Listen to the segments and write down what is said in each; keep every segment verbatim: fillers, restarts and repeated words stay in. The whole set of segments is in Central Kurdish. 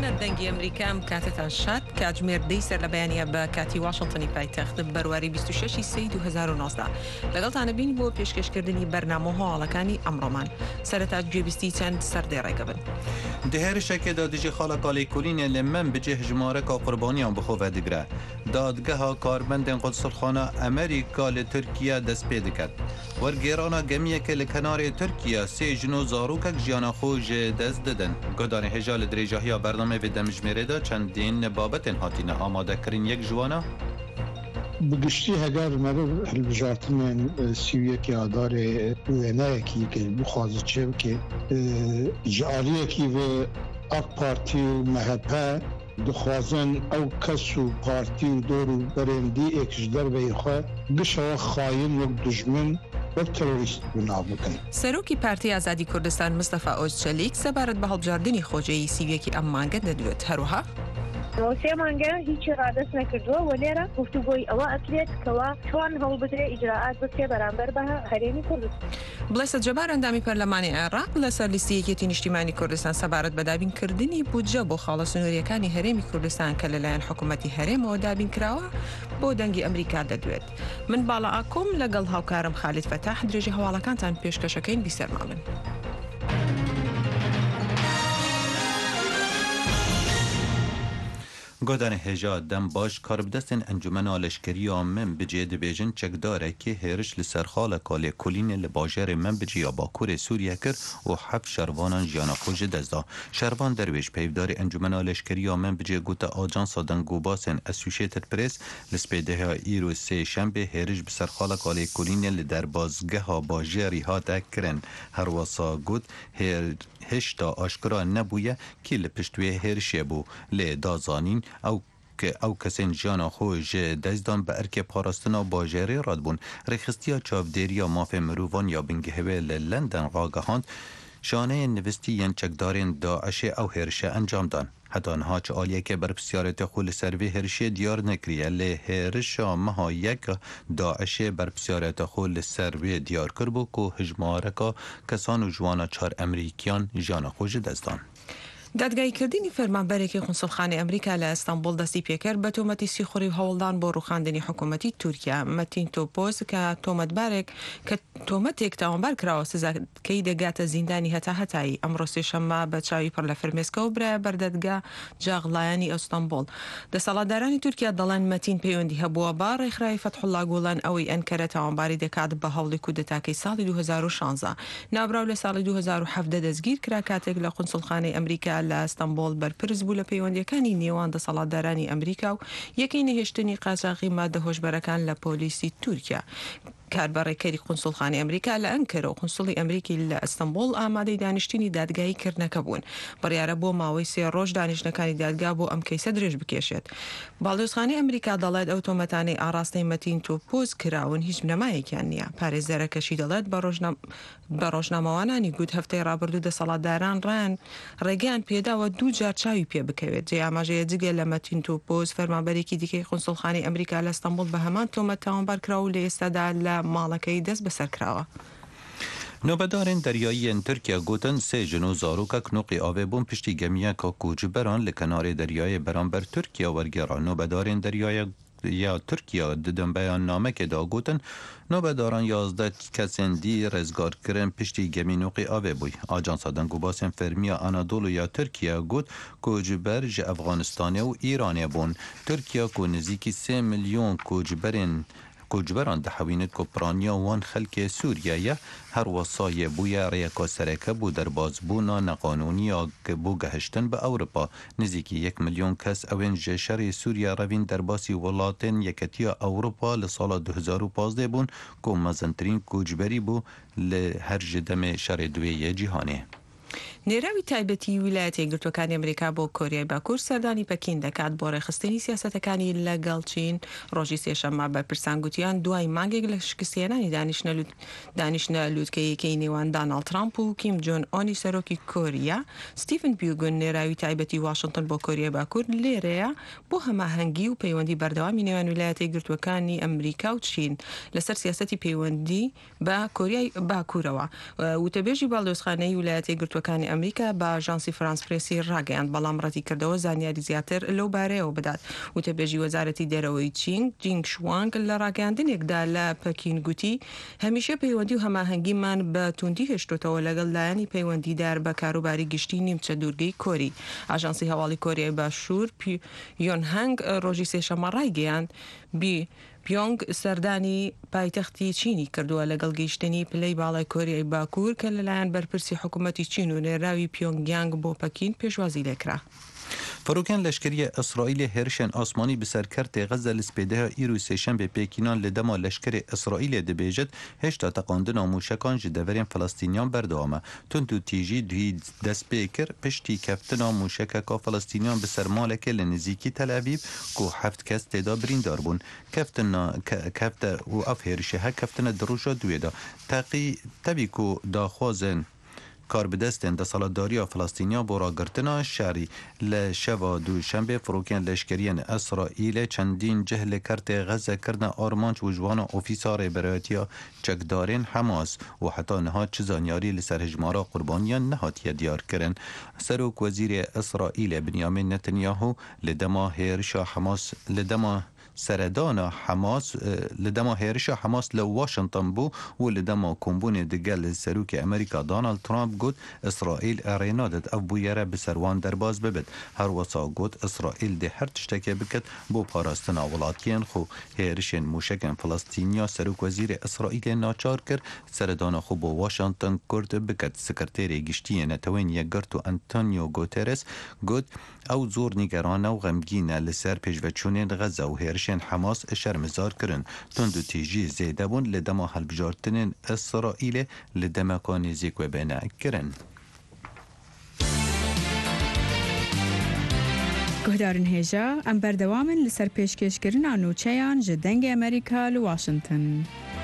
بە دەنگی ئەمریکام کاتتان شاد کاتژمێر دەی سەر لە بەیانە بە کاتی واشنگتنی پایتەخت بەرواری بیست و شەش سەی دوو هەزار و نۆزدە لەگەڵتانە بین بۆ پێشکەشکردنی بەرنامە هەواڵەکانی ئەمڕۆمان سەرەتا گوێبیستی چەند سەردەی ڕێگە بن. دهێرشێکێدا دژی خاڵەکاڵی کولینێ لە من بجێ هژمارەکە قوربانیان بخۆڤە دەگرە. دادگەها کارمەندên قودسڵخانە ئەمریکا لە تورکیا دەست پێ دەکات. وەرگێڕانە گەمیەکە لە کەنارێ تورکیا سێ ژن و زاروکەک ژیانە خۆ ژێ دەست دەدەن. گۆدانی هێژا لە درێژاهیا بەرنامەvê دەمژمێرێدا چەندین بابەتên hatîne ئامادەکردن یەک جوانە بگشتی هەگەر مەبە هەلبژارتنên سیویەکی ئاdarê wêneyekî kê bixwaze çê bike ji aliyekî vê AK Partî û M H P dixwazin ew kes û partî û dor û berêndiyek ji derveyê xwe gişewa xayîn wek dijmin wek terorîst binav bikin. سەرۆکی پارتی ئازادی کوردستان مستەفا ئۆزچەلیک سەبارەت بە هەڵبژاردننی خۆجەیی سیویەکی ئەم مانگە دەدوێت. هەروەها سێ مانگە هیچی ڕادست نەکردووە و لێرە گفتوگۆی ئەوە ئەکرێت کەوا چۆن هەڵبدرێ ئیجراعات بکرێ بەرامبەر بە هەرێمی کوردستان. بڵێسە جەبار ئەندامی پەرلەمانی عێراق لەسەر لیستی یەکێتی نیشتیمانی کوردستان سەبارەت بە دابینکردنی بودجە بۆ خاڵە سنووریەکانی هەرێمی کوردستان کە لەلایەن حکوومەتی هەرێمەوە دابین کراوە بۆ دەنگی ئەمریکا دەدوێت. من باڵا ئاکۆم لەگەڵ هاوکارم خالید فەتاح درێژی هەواڵەکانتان پێشکەشەکەین بیسەرماون. گۆدانی هێژا دەم باش کاربدەستên ئەنجومەنا لەشکرییا من بجێ دەبێژن چەکدارێکی هێرش li ser xaleka lêkolînê li bajarê Menbicê ya Bakurê Sûriye kir û heft şervanan jiyana xwe ji dest da. Şervan derwêj peyvdarê Encumena Leşkeriya Menbicê gote ajansa dengûbasên Associated Press li spêdeha îro sê şembê hêriş bi ser xaleka lêkolînê li derbazgeha bajarî hate kirin. Her wasa got hêşta aşkira nebûye kî li pişt wê hêrişê bû lê dazanîn ew ew kesên jiyana xwe ji dezdan bi erkê parastina bajarê radbûn. Rêxistiya çavdêriya mafê mirovan ya bingehêwê li London ragihand şaneyên nivîstî yên çekdarên Daişê ew hêrişe encam dan. Heta niha çi aliyeke berpisyareta xwe li ser vê hêrişê diyar nekiriye lê hêrişa meha yek Daişê berpisyareta xwe li ser vê diyar kirbû ku hijmareka kesan û ciwana çar Emerîkiyan jiyana xwe ji dest dan. دادگایکردنی فەرمانبەرێکی قونسڵخانەی ئەمریکا لە ئەستانبول دەستی پێکرد بە تۆمەتی سیخۆری هەوڵدان بۆ ڕوخاندنی حکوومەتی تورکیا. مەتین تۆپۆز کە تۆمەتبارێک کە تۆمەتێک تاوانبار کراوە سزاکەی دەگاتە زیندانی هەتا هەتایی. ئەمڕۆ سێشەممە بە چاوی پڕ لە فرمێسکە و برایە بەردەدگا جاغڵایانی ئەستانبول. دەسەڵاتدارانی تورکیا دەڵێن مەتین پەیوەندی هەبووە با ڕێکخراوی فەتحوڵڵا گوڵان ئەوەی ئەنکەرە تاوانباری دەکات بە هەوڵی کودەتاکەی ساڵی دوو هەزار و شانزە. نابراو لە ساڵی دوو هەزار و هەڤدە دەستگیر کرا کاتێک لە قونسڵخانەی ئەمریکا لە ئەستانبول بەرپرس بوو لە پەیوەندیەکانی نێوان دەسەڵاتدارانی ئەمریکا و یەکەی نەهێشتنی قاچاقی مادە هۆشبەرەکان لە پۆلیسی تورکیا. کاربڕێکەری قونسڵخانەی ئەمریکا لە ئەنکەرە و قونسڵی ئەمریکی لە ئەستانبول ئامادەی دانیشتنی دادگایی کردنەکە بوون. بڕیارە بۆ ماوەی سێ ڕۆژ دانیشتەکانی دادگا بۆ ئەم کەیسە درێژ بکێشێت. باڵدۆزخانەی ئەمریکا دەڵێت ئەو تۆمەتانەی ئاڕاستەی مەتین تۆپۆز کراون هیچ بنەمایەکیان نییە. پارێزەرەکەشی دەڵێت بە ڕۆژنامەوانانی گوت هەفتەی ڕابردوو دەسەڵاتداران ڕان ڕێگەیان پێداوە دوو جار چاوی پێ بکەوێت. جێ ئاماژەیە جگە لە مەتین تۆپۆز فەرمانبەرێکی دیکەی قونسڵخانەی ئەمریکا لە ئەستانبول بە هەمان تۆمەت تاوانبار کراو و لە ئێستادا لە ماڵەکەی دەست بەسەر کراوە. نۆبەدارên deryayiyên Tirkiye gotin sê jin û zarokek noqî avê bûn piştî gemiyeka koçberan li kenarê deryayê beramber Tirkiye wergera. Nۆbەdarên deryaya ya Tirkiye didin beyannamekê da gotin nۆbەdaran yazde kesên dî rezgarkirin piştî gemî noqî avê bûy. Ajansa dengûbasên fermiya Anadolu ya Tirkiye got koçber ji Efganistanê û Îranê bûn. Tirkiye ku nizîkî sê milyon koçberên کوچبران دحوینت کوپرانیا وان خلک سوریه هر وصایه بوی ریکا سرکه بو در بازبونا نقانونی که بو گهشتن به اروپا نزدیکی یک میلیون کس اوین جشر سوریه روین در باسی ولاتن یکتی اروپا لسال دو هزار و پانزده بون که مزنترین کوچبری بو لهر جدم شر دوی جهانه. نێراوی تایبەتی ویلایەتە یەکگرتووەکانی ئەمریکا بۆ کۆریای باکوور سەردانی پەکین دەکات بۆ ڕێخستنی سیاسەتەکانی لەگەڵ چین. ڕۆژی سێشەممە بەرپرسان گوتیان دوای مانگێک لە شکستێنانی دانیشتە لووتکەیەکەی نێوان داناڵد ترامپ و کیم جۆن ئۆنی سەرۆکی کۆریا ستیفن بیوگن نێراوی تایبەتی واشنگتن بۆ کۆریای باکوور لێرەیە بۆ هەماهەنگی و پەیوەندی بەردەوامی نێوان ویلایەتە یەکگرتووەکانی ئەمریکا و چین لەسەر سیاسەتی پەیوەندی بە کۆریای باکوورەوە. وتەبێژی باڵدۆزخانەی ویلایەتە یەکگرتووەکانی ئەمریکا بە ئاژانسی فرانس پرێسی ڕاگەیاند بەڵام ڕەتی کردەوە زانیاری زیاتر لەو بارەیەوە بدات. وتەبێژی وەزارەتی دەرەوەی چین جینگ شوانگ لە ڕاگەاندنێکدا لە پەکین گوتی هەمیشە پەیوەندی و هەماهەنگیمان بە توندی هێشتوتەوە لەگەڵ لایەنی پەیوەندیدار بە کاروباری گشتی نیمچە دوورگەی کۆری. ئاژانسی هەواڵی کۆریای باشوور پیۆنهانگ ڕۆژی سێشەمە ڕایگەیاند بی پیۆنگ سەردانی پایتەختی چینی کردووە لەگەڵ گەیشتنی پلەی باڵای کۆریای باکوور کە لەلایەن بەرپرسی حکوومەتی چین و نێراوی پیۆنگیانگ بۆ پەکین پێشوازی لێکرا. فروکن لشکری اسرائیل هرشن آسمانی به سرکرت غزه لسپیده ایرو سهشنبه پیکینان لدما لشکر اسرائیل دبیجت هشتا تقاندن موشکان جدورین فلسطینیان بردوامه تون تو تیجی دوی دست پیکر پشتی کفتنا موشک کا فلسطینیان به سرمالک لنزیکی تل اویب کو هفت کس تدا بریندار بون کفتنا کفت و اف هرشه ها کفتنا دروشا دویدا تقی تبی کو داخوازن کار بدستن ده سالداری فلسطینیا برا گرتنا شهری لشوا دو شنبه فروکن لشکریان اسرائیل چندین جهل کرد غزه کردن آرمانچ و جوان اوفیسار برایتیا چکدارین حماس و حتی نهاد چزانیاری لسر هجمارا قربانیان نهاتیه دیار کرن. سروک وزیر اسرائیل بنیامین نتنیاهو لدما هیرشا حماس لدما سردان حماس لدما هیرش حماس لواشنطن بو و لدما کمبون دگل سروک امریکا دونالد ترامپ گوت اسرائیل ارینادت او بویره بسروان درباز ببد. هر وصا گوت اسرائیل ده هر تشتکه بکت بو پاراستنا ولاتین خو هیرشن موشکن فلسطینیا. سروک وزیر اسرائیل ناچار کرد سردان خو بو واشنطن کرد بکت. سکرتیر گشتی نتوین یگرتو انتونیو گوترس گوت او زور نگران و غمگینه لسر پیشوچونین غزه و هیرشن حماس شرمزار کرن تندو تیجی زیده بون لدما هلبجارتنین اسرائیل لدما کانیزیک و بنا کرن. گهدارن هێژە ئەم بەردەوامن لەسەر پێشکەشکردنا نوچەیان ji dengê ئەمریکا لە واشنگتن.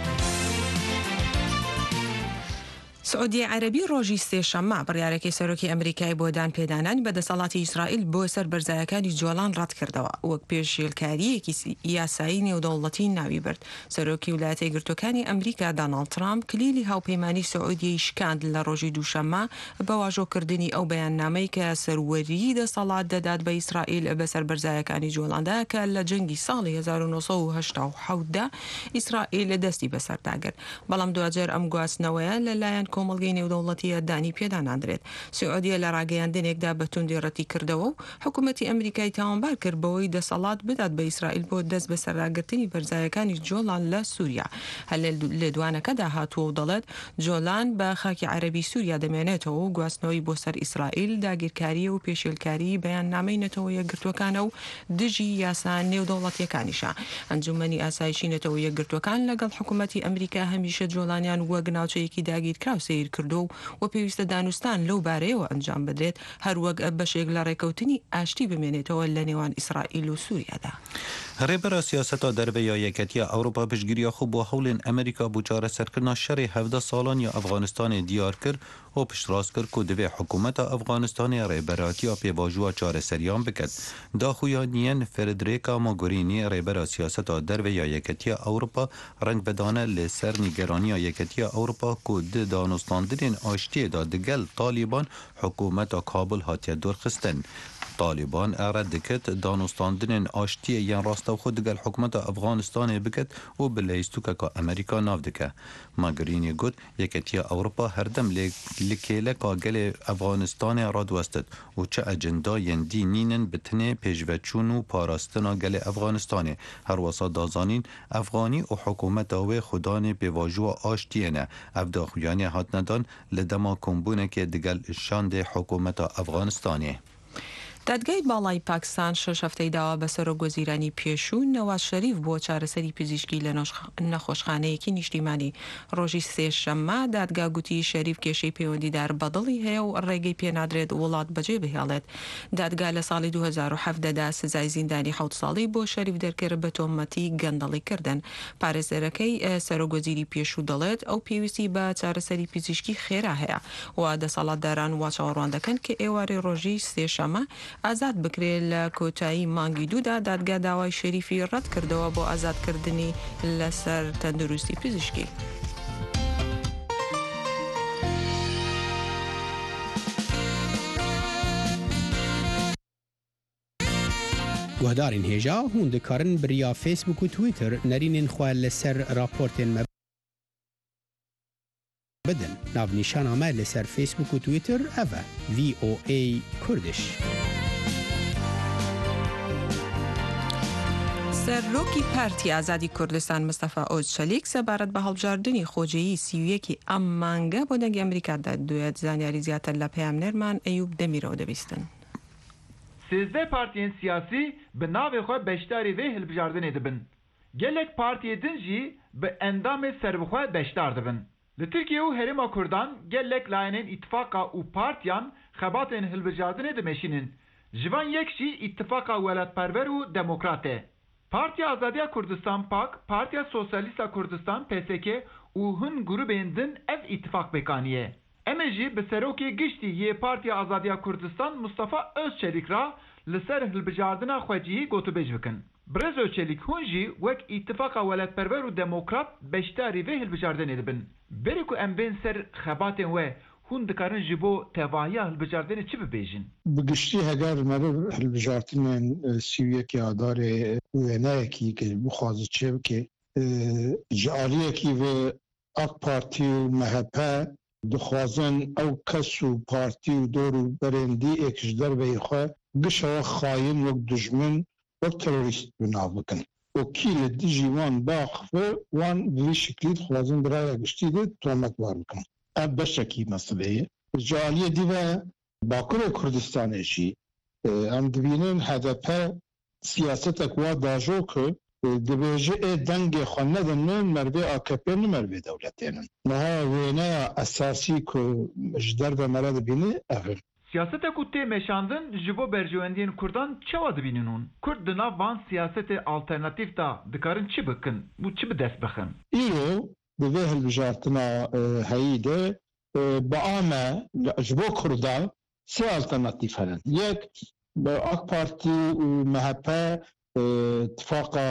سعودی عربی ڕۆژی سێشەممە بڕیارێکی سەرۆکی ئەمریکای بۆ دان پێدانانی بەدەسەڵاتی ئیسرائیل بۆ سەر بەرزایەکانی جۆڵان ڕەت کردەوە وەک پێشێلکاریەکی یاسایی نێودەوڵەتی ناوی برد. سەرۆکی ویلایەتە یەکگرتووەکانی ئەمریکا دۆناڵد ترامپ کلیلی هاوپەیمانی سعودیی شکاند لە ڕۆژی دووشەممە بە واژۆکردنی ئەو بەیاننامەی کە سەروەری دەسەڵات دەدات بە ئیسرائیل بەسەر بەرزایەکانی جۆڵاندا کە لە جەنگی ساڵی هەزار و نۆسەد و هەشتا و حەوتدا ئیسرائیل دەستی بەسەرداگرت. بەڵام دوجار ئەم گواستنەوەیە لەلایەن کۆمەڵگەی نێودەوڵەتیە دانی پێداناندرێت. سعودیە لە ڕاگەیاندنێکدا بە توندی ڕەتی کردەوە و حکوومەتی ئەمریکای تاوانبار کرد بەوەی دەسەڵات بدات بە ئیسرائیل بۆ دەست بە سەرداگرتنی بەرزایەکانی جۆڵان لە سووریا. هەر لە دوانەکەدا هاتووە و دەڵێت جۆڵان بە خاکی عەرەبی سووریا دەمێنێتەوە و گواستنەوەی بۆ سەر ئیسرائیل داگیرکاریە و پێشێلکاری بەیاننامەی نەتەوە یەکگرتووەکانە و دژی یاسا نێودەوڵەتیەکانیشە. ئەنجومەنی ئاسایشی نەتەوە یەکگرتووەکان لەگەڵ حکوومەتی ئەمریکا هەمیشە جۆڵانیان وەک ناوچەیەکی داگیرکراو سیر کردو و پێویستە دانوستان لەو بارەیەوە ئەنجام بدرێت هەروەک بەشێک لە ڕێکەوتنی ئاشتی بمێنێتەوە لە نێوان ئیسرائیل و سووریادا. ڕێبەرە سیاسەتا دەربەیە یەکەتیە ئەوروپا پشتگیریە خۆ بۆ هەوڵێن ئەمریکا بۆ چارەسەرکردنا شەڕی هەڤدە ساڵان یا ئەفغانستانی دیار کرد و پشتڕاست کرد کو divê حکوومەتە ئەفغانستانی ڕێبەراتیە پێباژووە چارەسەریان بکات. داخویانیان فردریکا مۆگۆرینی ڕێبەرە سیاسەتا دەربەیە یەکەتیە ئەوروپا ڕەنگ بدانە لەسەر نیگەرانیە یەکەتیە ئەوروپا کو di دانوستاندنên ئاشتiyê da digel Taliban حکوومەتە کابل هاتیە دوورخستن. طالبان اراد دکت دانوستاندنین آشتی یان راستا خود دگل حکومت افغانستان بکت و بلیستوکا که امریکا ناو دکه. ماگرینی گود یکتی اروپا هردم لکیله که گل افغانستان را دوستد و چه اجندا یندی نینن بتنه پیشوچون و پاراستنا گل افغانستان. هر وسا دازانین افغانی و حکومت و خودان بواجو آشتی نه افداخویانی هات ندان لدما کمبونه که دگل شاند حکومت افغانستانی. دادگای باڵای پاکستان شەش هەفتەی داوا بە سەرۆکوەزیرانی پێشوو نەواز شەریف بۆ چارەسەری پزیشکی لە نەخۆشخانەیەکی نیشتیمانی. ڕۆژی سێشەممە دادگا گوتی شەریف کێشەی پەیوەندیدار بەدڵی هەیە و ڕێگەی پێنادرێت وڵات بەجێ بهێڵێت. دادگا لە ساڵی دوو هەزار و حەڤدەدا سزای زیندانی حەوت ساڵی بۆ شەریف دەرکرد بە تۆمەتی گەندەڵی کردن. پارێزەرەکەی سەرۆکوەزیری پێشوو دەڵێت ئەو پێویستی بە چارەسەری پزیشکی خێرا هەیە و دەسەڵاتداران وا چاوەڕوان دەکەن کە ئێوارەی ڕۆژی سێشەممە ئازاد بکرێت لە کۆتایی مانگی دوودا. دادگا داوای شەریفی ڕەت کردەوە بۆ ئازادکردنی لەسەر تەندروستی پزیشکی. گهدارین هێژا هون دikarin biriya Facebook û Twitter nerînên xwe li ser raportên me بدن. ناونیشانا me li ser Facebook û Twitter ev e V O A Kurdish. سەرۆکی پارتی ئازادی کوردستان مستەفا ئۆزچەلیک سەبارەت بە هەڵبژاردننی خۆجەیی سی و یەکی ئەم مانگە بۆ دەنگی ئەمریکادا دوێت زانیاری زیاتر لە پەیامنەرمان ئەیوب دەمیرەوە دەبیستن. سێزدە پارتیên siyasî bi navê xwe beşdarî vê hilbijartinê dibin. Gelek partiyê din jî bi endamê serbixwe beşdar dibin. Li Tirkiye û Herêma Kurdan gelek layinên îtifaka û partiyan xebatên hilbijartinê dimeşînin. Ji van yek jî îtifaka welatperver û demokrat e. Partiya Azadiya Kurdistan Pak, Partiya Sosyalista Kurdistan P S K û hin grubên din ev îtifak pêkaniye. Em ê jî bi serokê giştî yê Partiya Azadiya Kurdistan Mustafa Özçelik ra li ser hilbijardina xwecihî gotûbêj bikin. Birêz Özçelik hûn jî wek îtifaka welatperver û demokrat beşdarî vê hilbijardinê dibin. Berê ku em bên ser xebatên we hûn dikarin ji bo tevahiya hilbijardinê çi bibêjin? Bi giştî heger meriv hilbijartinên sî û yekê adarê wêneyekî ki bixwaze çê bike ji aliyekî vê AK Parti û M H P dixwazin ew kes û partî û dor û berendiyek ji derveyê xwe gişewa xayîn wek dijmin wek terorîst binav bikin. û kî li dijî wan daxive wan bi vî şiklî dixwazin bi raya giştî de tometbar bikin. Ev beşekî meselê ye. Ji aliyê dîve Bakurê Kurdistanê jî em dibînin H D P siyasetek wa dajo ku dibêje ê dengê xwe nedin min mervê A K P nimervê dewletê nin. Niha wêneya esasî ku ji derve me re dibînî ev in. Siyasetek û tê meşandin ji bo berjewendiyên Kurdan çawa dibînin hûn? Kurd di nav van siyasetê alternatîv da dikarin çi bikin û çi bi dest bixin? Îro di vê hilbijartina heyî de bi ame ji bo Kurdan sê alternatîv herin. Yek AK Parti û M H P ittifaqa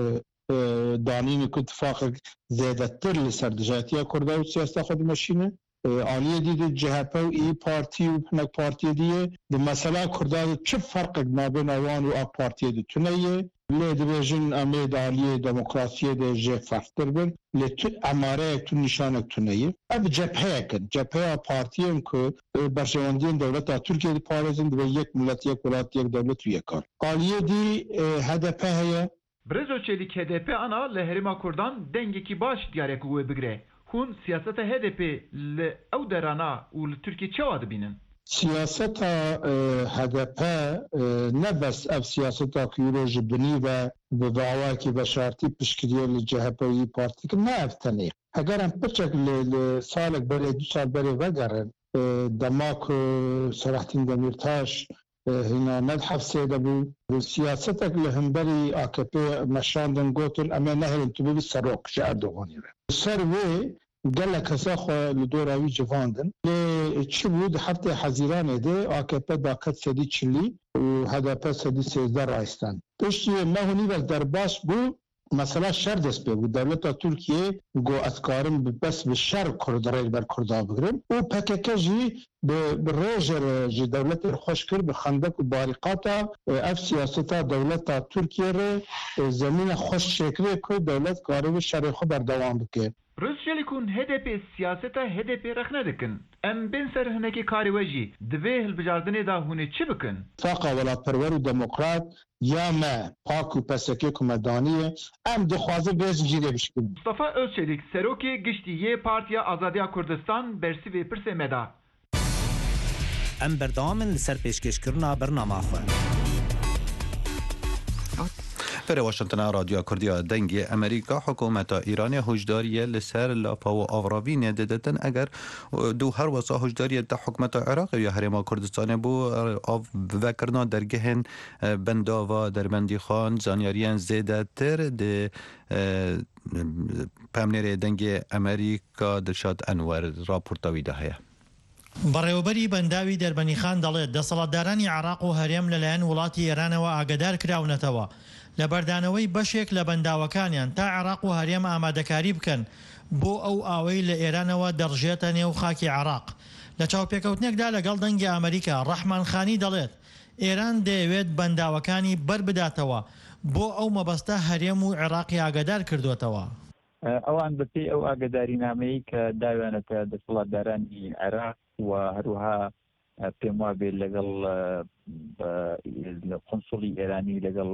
danînê ku ittifaqek zêdetir li ser dijatiya Kurda û siyaseta xwe dimeşîne. Aliyê dî de C H P û İYİ Partî û hinek partiyê dîye di mesela Kurda de çi ferqek navbêna wan û AK Partiyê de tune ye. Lê dibêjin em ê di aliyê demokrasiyê de jê ferqtir bin. Lê tu emareyek tu nîşanek tune ye. Ev cepheyek in. Cepheya partiyên ku berjewendiyên dewleta Tirkiye diparêzin dibe yek millet yek welat yek dewlet û yek kar. Aliyê dî H D P heye. Birêz Özçelik H D P ana li Herêma Kurdan dengekî baş diyarek wê bigire. Hûn siyaseta H D P li ew derana û li Tirkiye çawa dibînin? Siyaseta H D P ne bes ev siyaseta ku îro ji binî ve bi dawayekî veşartî piştgiriye li C H P û İYİ Partî ne ev tenê. Heger em piçek li salek berê du sal berê vegerin dema ku Selahattin Demirtaş hînamet hefsê de bû siyasetek li hemberî A K P meşandin gotin em ê neherin tu bibî serok ji Erdoganî ve. Ser wê gelek hesa xwe li dora wî civandin. Lê çi bû di heftê Hezîranê de A K P daket sedî çilî û H D P sedî sêzde rayistan. Piştî me hûnî ve derbas bû mesela şer dest pê bû. Dewleta Tirkiye got ez karim bi bes bi şer Kurdirê ber Kurda bigirim û P K K jî bi rêjê ji dewletê xweş kir bi xendek û barîqata ev siyaseta dewleta Tirkiye re zemîna xweş çêkirê ku dewlet karî wî şerê xwe berdewam bike. Özçelik hûn H D P siyaseta H D P rexne dikin. Em bên ser hinekî karî we jî di vê hilbijardinê da hûn ê çi bikin? İttifaqa welatperwer û demokrat ya me Pak û P S K ku me danîye em dixwazin vê zincîrê bişkin. Mustafa Özçelik serokê giştî yê Partiya Azadiya Kurdistan bersivê pirsê me da. Em berdamin li ser pêşkêşkirina bernama xwe. فر واشنطن رادیو کردیا دنگی امریکا حکومت ایران هشداری لسر لاپا و آوراوین دادن اگر دو هر وسا هشداری ده حکومت عراق یا حریم کردستان بو آف وکرنا درگهن بندا و دربندی خان زانیاریان زیده تر ده پامنر دنگی امریکا درشاد انور راپورتاوی ده هیا. بەڕێوەبەری بەنداوی دەربەنی خان دەڵێت دەسەڵاتدارانی عراق و هەرێم لەلایەن وڵاتی ئێرانەوە ئاگادار کراونەتەوە لە بەردانەوەی بەشێک لە بەنداوەکانیان تا عراق و هەرێم ئامادەکاری بکەن بۆ ئەو ئاوەی لە ئێرانەوە دەڕژێتە نێو خاکی عراق. لە چاوپێکەوتنێکدا لەگەڵ دەنگی ئەمریکا ڕەحمان خانی دەڵێت ئێران دەیەوێت بەنداوەکانی بربداتەوە بۆ ئەو مەبەستە هەرێم و عێراقی ئاگادار کردوتەوە. ئەوان بەپێی ئەو ئاگداری نامەیە کە داوێنێتە دەسەڵاتدارانی عێراق و هەروها پێم وابێت لەگەڵ قۆنسڵی ئێرانی لەگەڵ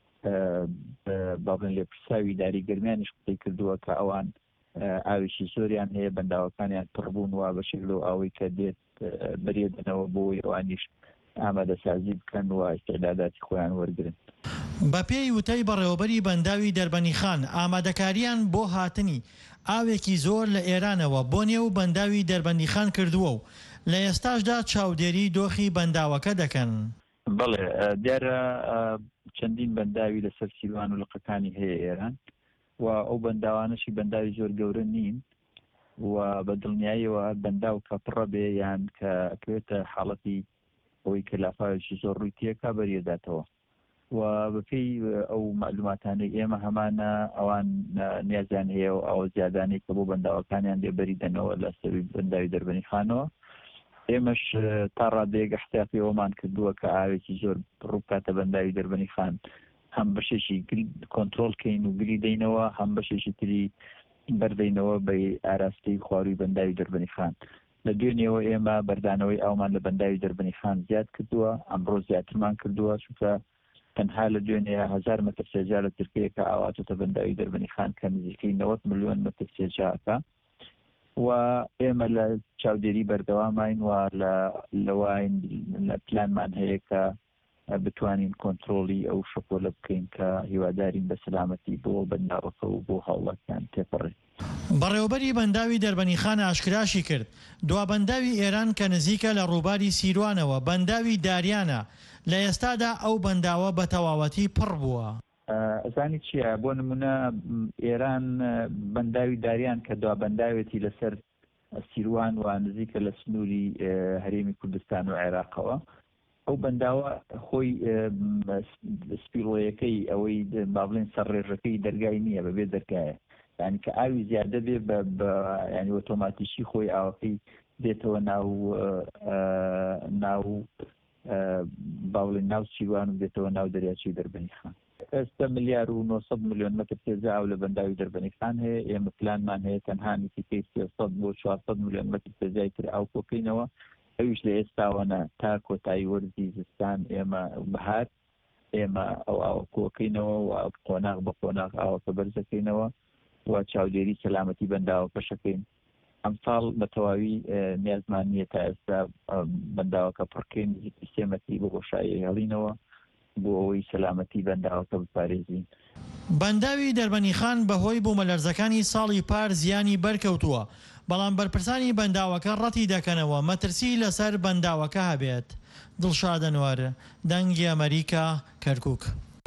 بابن لێ پرساوی داریگەرمیانیش قسەی کردووە کە ئەوان ئاویشی زۆریان هەیە بەنداوەکانیان پڕبوون و بەشێک لەو ئەوەی کە دێت بەرێدنەوە بۆی ئەوانیش ئامادەسازی بکەن و ئیستعداداتی خۆیان وەرگرن. بە پێی وتەی بەڕێوەبەری بەنداوی دەربەنی خان ئامادەکاریان بۆ هاتنی ئاوێکی زۆر لە ئێرانەوە بۆ نێو بەنداوی دەربەندی خان کردووە و لە ئێستاشدا چاودێری دۆخی بەنداوەکە دەکەن. بەڵێ دیارە چەندین بەنداوی لەسەر سیروان و لقەکانی هەیە ئێران و ئەو بەنداوانەشی بەنداوی زۆر گەورە نین و بە دڵنیاییەوە بەنداو کە پڕە بێ یان کە ئەکەوێتە حاڵەتی ئەوەی کە لافاوێکی زۆر ڕووی تێکا بەریەداتەوە و بەپێی ئەو معلوماتانەی ئێمە هەمانە ئەوان نیازیان هەیە و ئەو زیادانەی کە بۆ بەنداوەکانیان دێ بەریدەنەوە لە سەروی بەنداوی دەربەنی خانەوە. ئێمەش تا ڕادەیەک احتیاطی ئەومان کردووە کە ئاوێکی زۆر ڕووکاتە بەنداوی دەربەنی خان هەم بەشێکی کۆنتڕۆڵکەین و گری دەینەوە هەم بەشێکی تری بەردەینەوە بە ئاراستەی خواروی بەنداوی دەربەنی خان. لە دوێنێەوە ئێمە بەردانەوەی ئەومان لە بەنداوی دەربەنی خان زیاد کردووە، ئەمڕۆ زیاترمان کردووە چونکە تەنها لە دوێنێ هەزار مەتر سێجا لە ترکیەکە ئاواتۆتە بەنداوی دەربەنی خان کە نزیکەی نەوەت ملیۆن مەتر سێجاکە و ئێمە لە چاودێری بەردەوامین و لەواین لە پلانمان هەیە کە بتوانین کۆنتترۆلی ئەو شەپۆلە بکەین کە هیوادارین بە سلامەتی بۆ بەنداوەکە و بۆ هەوڵەکان تێپەڕێت. بەڕێوەبەری بەنداوی دەربەنی خان ئاشکراشی کرد دوا بەنداوی ئێران کە نزیکە لە ڕووباری سیروانەوە بەنداوی داریانە لە ئێستادا ئەو بەنداوە بە تەواوەتی پڕ بووە. ئەزانی چییە بۆ نمونە ئێران بەنداوی داریان کە دوا بەنداوێتی لەسەر سیروان و نزیکە لە سنووری هەرێمی کوردستان و عێراقەوە ئەو بەنداوە خۆی سپیڕۆیەکەی ئەوەی بابلێن سەرڕێژەکەی دەرگای نییە بەبێ دەرگایە یعنی کە ئاوی زیادە بێ بە ینی ئۆتۆماتیشی خۆی ئاوەکەی دێتەوە ناو ناو باوڵێن ناو سیروان و دێتەوە ناو دەریاچەی دەربەنی خان. ئێستا ملیار و نۆسەد ملیۆن مەتر تێجا ئاو لە بەنداوی دەربەنی خان هەیە. ئێمە پلانمان هەیە تەنها نزیکەی سێسەد بۆ چوارسەد ملیۆن مەتر تێجای تر ئاو کۆکەینەوە. ئەویش لە ئێستاوەنە تا کۆتایی وەرزی زستان ئێمە بەهار ئێمە ئەو ئاوە کۆکەینەوە و قۆناغ بە قۆناغ ئاوەکە بەرزەکەینەوە و چاودێری سەلامەتی بەنداوەکە شەکەین. ئەم ساڵ بە تەواوی نیازمان نییە تا ئێستا بەنداوەکە پڕکەین نزیکی سێ مەتری بۆ بۆشایی هێڵینەوە بۆ ئەوەی سەلامەتی بەنداوەکە بپارێزین. بەنداوی دەربەنی خان بەهۆی بوومەلەرزەکانی ساڵی پار زیانی بەرکەوتووە بەڵام بەرپرسانی بەنداوەکە ڕەتی دەکەنەوە مەترسی لەسەر بەنداوەکە هەبێت. دڵشاد ئەنوەر، دەنگی ئەمریکا، کەرکووک.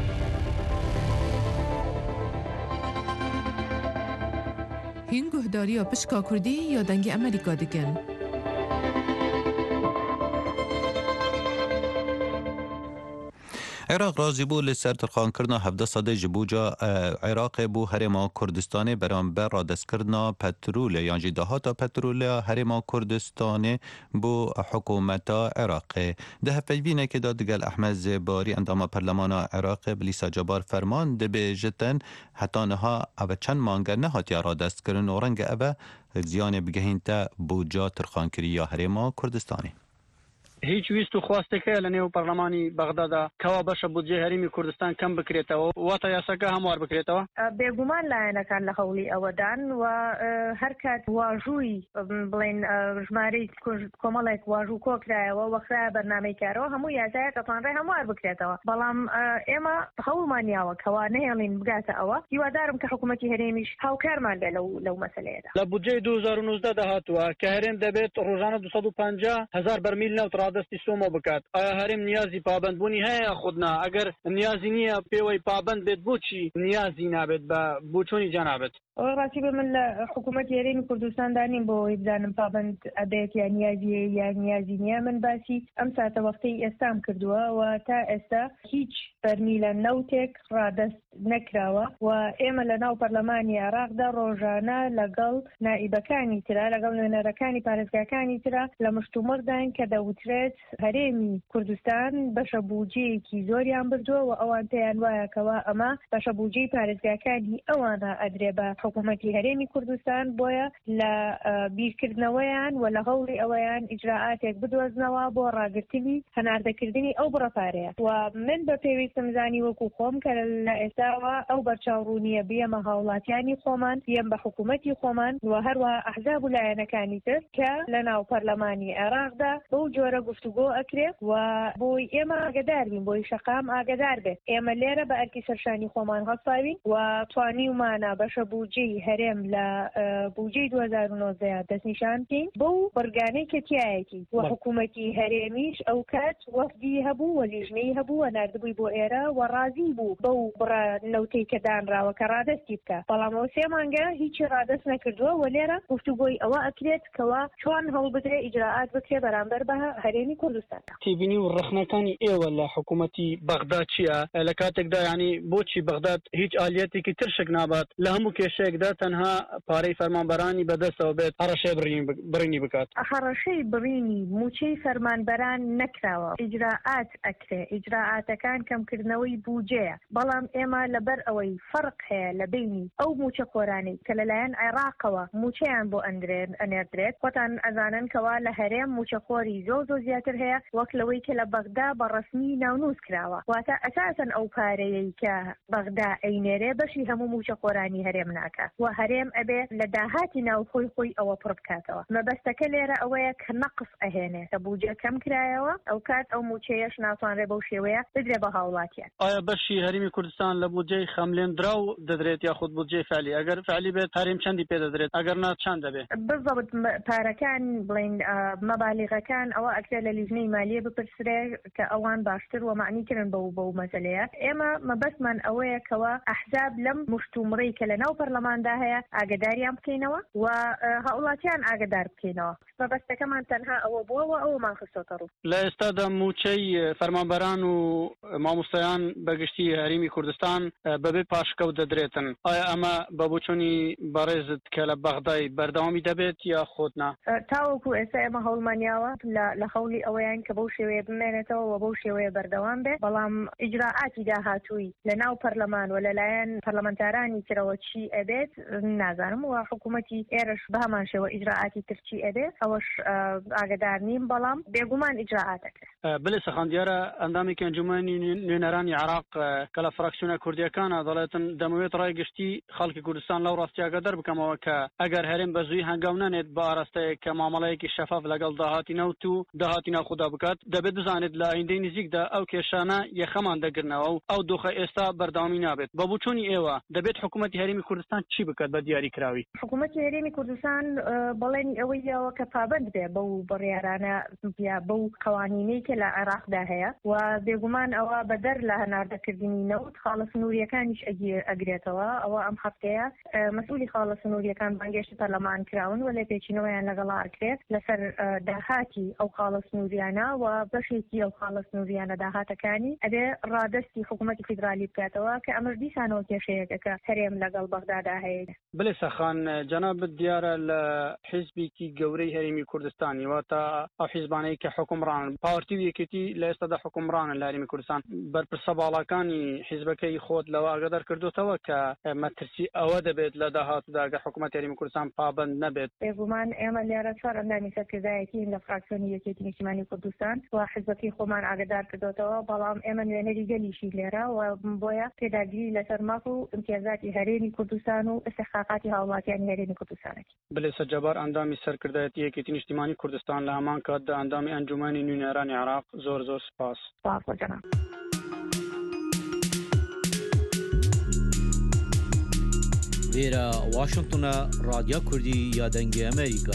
هین گوهداریە پشکا کوردی یا دەنگی ئەمریکا دکن؟ عێراق رازی بوو لەسەر ترخانکردنا هەڤدە سەدەی ji bo Iraqê bû herêma Kurdistanê beramber radestkirina petrolê yan jî dahata petrolê herêma Kurdistanê bû hikûmeta Iraqê. Di hevpeyvînekê de digel Ehmed Zêbarî endama Perlemana Iraqê bi lîsa cebar ferman dibêjitin heta niha ev çend mange nehatiye radestkirin û renge ev ziyanê bigihînte bûca tirxankiriya herêma Kurdistanê. هیچ ویست و خواستەکە لە نێو پەرلەمانی بەغدادا کەوا بەشە بودجێ هەرێمی کوردستان کەم بکرێتەوە واتە یاساکە هەموار بکرێتەوە. بێگومان لایەنەکان لە هەوڵی ئەوەدان و هەر کات واژووی بڵێن ژمارەی کۆمەڵێک واژوو کۆکرایەوە وەخرایە بەرنامەی کارەوە هەموو یاسایە دەتوانرێ هەموار بکرێتەوە. بەڵام ئێمە هەوڵمانیاوە کەوا نەهێڵین بگاتە ئەوە. هیوادارم کە حکوومەتی هەرێمیش هاوکارمان بێ لەو لەو مەسەلەیەدا. لە بودجەی دوو هەزار و نۆزدە داهاتووە کە هەرێم دەبێت ڕۆژانە دوو سەد و پەنجا هەزار بەرمیل نەوت دەستی سۆمە بکات. ئایا هەرێم نیازی پابندبوونی هەیە خودنا ئەگەر نیازی نییە پێوەی پابند بێت بۆچی نیازی نابێت بە بۆ چۆنی جا نابێت؟ ڕاستی بە من لە حکوومەتی هەرێمی کوردستان دانیم بۆ بزانم پابند ئەبێت یا نیازی یا نیازی نییە. من باسی ئەم ساتە وەختەی ئێستام کردووە و تا ئێستا هیچ فەرمی لە نەوتێک ڕادەست نەکراوە و ئێمە لە ناو پەرلەمانی عێراقدا ڕۆژانە لەگەڵ نائیبەکانی ترا لەگەڵ نوێنەرەکانی پارێزگاکانی ترا لە مشتومڕدان کە دەوترێت هەرێمی کوردستان بەشە بودجەیەکی زۆریان بردووە و ئەوان پێیان وایەکەوە ئەمە بەشە بودجەی پارێزگاکانی ئەوانە ئەدرێ بە حکوومەتی هەرێمی کوردستان، بۆیە لە بیرکردنەوەیان و لە هەوڵی ئەوەیان ئیجراعاتێک بدۆزنەوە بۆ ڕاگررتنی هەناردەکردنی ئەو بڕەپارەیە. و من بە پێویستم زانی وەکو خۆم کە لە ئێستاوە ئەو بەرچاوڕوونیە بێمە هاوڵاتیانی خۆمان بێم بە حکوومەتی خۆمان و هەروە ئەحزاب و لایەنەکانی تر کە لە ناو پەرلەمانی عێراقدا بەو جۆرە گفتوگۆ ئەکرێت و بۆی ئێمە ئاگدار بین، بۆی شەقام ئاگدار بێت. ئێمە لێرە بە ئەرکی سەرشانی خۆمان هەڵساوین و توانی ومانە بەشە بودجەی هەرێم لە بودجەی دوو هەزار و نۆزدە دەستنیشان بکەین بەو بەرگانەی کەتیایەتی و حکوومەتی هەرێمیش ئەو کات وەفدی هەبوو و لیژنەی هەبوو و ناردبووی بۆ ئێرە و ڕازی بوو بەو بڕە نەوتەی کە دانراوە کە ڕادەستی بکە. بەڵام ئەو سێ مانگە هیچی ڕادەست نەکردووە و لێرە گفتوگۆی ئەوە ئەکرێت کەوا چۆن هەوڵ بدرێ ئیجراعات بکرێ بەرامبەر بە هەرێمی کوردستان. تیبینی و ڕخنەکانی ئێوە لە حکوومەتی بەغدا چییە؟ لە کاتێکدا ینی بۆچی بەغداد هیچ ئالیەتێکی ترشک نابات لە هەموو کێشەیەکدا تەنها پارەی فەرمانبەرانی بەدەستەوە بێت هەڕەشەی بڕینی بکات؟ هەڕەشەی بڕینی موچەی فەرمانبەران نەکراوە، ئیجراعات ئەکرێ، ئیجراعاتەکان کەمکردنەوەی بودجەیە. بەڵام ئێمە لەبەر ئەوەی فەرق هەیە لە بینی ئەو موچە کۆرانەی کە لەلایەن عێراقەوە موچەیان بۆ ئەنێردرێت، خۆتان ئەزانن کەوا لە هەرێم موچەخۆری زۆر زۆر زیاتر هەیە وەک لەوەی کە لە بەغدا بە ڕەسمی ناونووس کراوە. واتە ئەساسەن ئەو پارەیەی کە بەغدا ئەینێرێ بەشی هەموو موچە کۆرانی هەرێم ناکات و هەرێم ئەبێ لە داهاتی ناوخۆی خۆی ئەوە پڕ بکاتەوە. مەبەستەکە لێرە ئەوەیە کە نەقص ئەهێنێ کە بودجە کەم کرایەوە ئەو کات ئەو موچەیەش ناتوانرێ بەو شێوەیە بدرێ بە هاوڵاتیان. ئایا بەشی هەرێمی کوردستان لە بودجەی خەملێنراو دەدرێت یاخود بودجەی فعلی؟ ئەگەر فعلی بێت هەرێم چەندی پێ دەدرێت؟ ئەگەر نا چەند دەبێت؟ بالضبط پارەکان بڵین مەبالیغەکان ئەوە ئەکرێ لە لیژنەی مالیە بپرسرێ کە ئەوان باشتر و معنیکردن بەو بەو مەسەلەیە. ئێمە مەبەستمان ئەوەیە کەوا ئەحزاب لەم مشتومڕەی کە لە ناو پەرلەماندا هەیە ئاگداریان بکەینەوە و هەوڵاتیان ئاگدار بکەینەوە. مەبەستەکەمان تەنها ئەوە بووەوە ئەومان خستۆتە ڕوو. لە ئێستادا موچەی فەرمانبەران و مامۆستایان بەگشتی هەرێمی کوردستان بەبێ پاشکەوت دەدرێتن. ئایا ئەمە بە بۆچوونی بەڕێزت کە لە بەغدای بەردەوامی دەبێت یا خۆتنا؟ تاوەکو ئێستا ئێمە هەوڵمانیاوە لە خەوڵی ئەوەیان کە بەو شێوەیە بمێنێتەوە و بەو شێوەیە بەردەوام بێت. بەڵام ئیجراعاتی داهاتووی لە ناو پەرلەمان و لەلایەن پەرلەمانتارانی ترەوە چی ئەبێت نازانم و حکوومەتی ئێرەش بە هەمان شێوە ئیجراعاتی ترچی ئەبێت ئەوەش ئاگدار نیم، بەڵام بێگومان ئیجراعاتەکە. بلێ سەخان دیارە ئەندامێکی ئەنجومەنی نوێنەرانی عێراق کە لە فراکسیۆنە کوردیەکانە دەڵێتن دەمەوێت ڕای گشتی خەڵکی کوردستان لەو ڕاستی ئاگادار بکەمەوە کە ئەگەر هەرێم بەزووی هەنگاو نانێت بە ئاراستەیە کە مامەڵەیەکی شەفاف لەگەڵ داهاتی نەوت و داهاتی ناوخۆدا بکات، دەبێت بزانێت لە ئایندەی نزیکدا ئەو کێشانە یەخەمان دەگرنەوە و ئەو دۆخە ئێستا بەردەوامی نابێت. بە بچوونی ئێوە دەبێت حکوومەتی هەرێمی کوردستان چی بکات بە دیاری کراوی؟ حکوومەتی هەرێمی کوردستان بەڵێنی ئەوەیەوە کە پابند بێ بەو بڕیارانە یا بەو قوانینەی کە لە عێراقدا هەیە و بێگومان ئەوە بەدەر لە هەناردەکردنی نەوت خاڵە سنووریەکانیش ئەگرێتەوە. ئەوە ئەم هەفتەیە مەسئولی خاڵە سنووریەکان بانگێشتی پەرلەمان کراون و لە پێچینەوەیان لەگەڵا ئەکرێت لەسەر داهاتی ئەو خاڵە سنووریانە و بەشێکی ئەو خاڵە سنووریانە داهاتەکانی ئەبێ ڕادستی حکوومەتی فیدرالی بکاتەوە کە ئەمەش دیسانەوە کێشەیەکە کە هەرێم لەگەڵ بەغدادا هەیە. بلێ سەخان جەنابەت دیارە لە حیزبێکی گەورەی هەرێمی کوردستانی واتە ئەو حیزبانەی کە حکومڕان پارتی و یەکێتی لە ئێستادا حکومڕانە لە هەرێمی کوردستان بەرپرسە باڵەکانی حیزبەکەی خۆت لەوە ئاگادار کردوتەوە کە مەترسی ئەوە دەبێت لە داهاتوودا کە حکوومەتی هەرێمی کوردستان پابند نەبێت؟ بێگومان ئێمە لێرە چوار ئەندامی سەرکردایەتی لە فراکسیۆنی یەکێتی نیشتیمانی کوردستان و حیزبەکەی خۆمان ئاگادار کردوتەوە، بەڵام ئێمە نوێنەری گەلیشی لێرە و بۆیە پێداگیری لەسەر ماف و امتیازاتی هەرێمی کوردستان و استحقاقاتی هاوڵاتیانی هەرێمی کوردستانێکی. بلێ سەرجەبار ئەندامی سەرکردایەتی یەکێتی نیشتیمانی کوردستان لە هەمان کاتدا ئەندامی ئەنجومەنی نوێنەرانی عێراق زۆر زۆر سپاس. سپاس بۆ جەناب. وێرە واشنگتنە رادیۆ کوردی یا دەنگی ئەمریکا.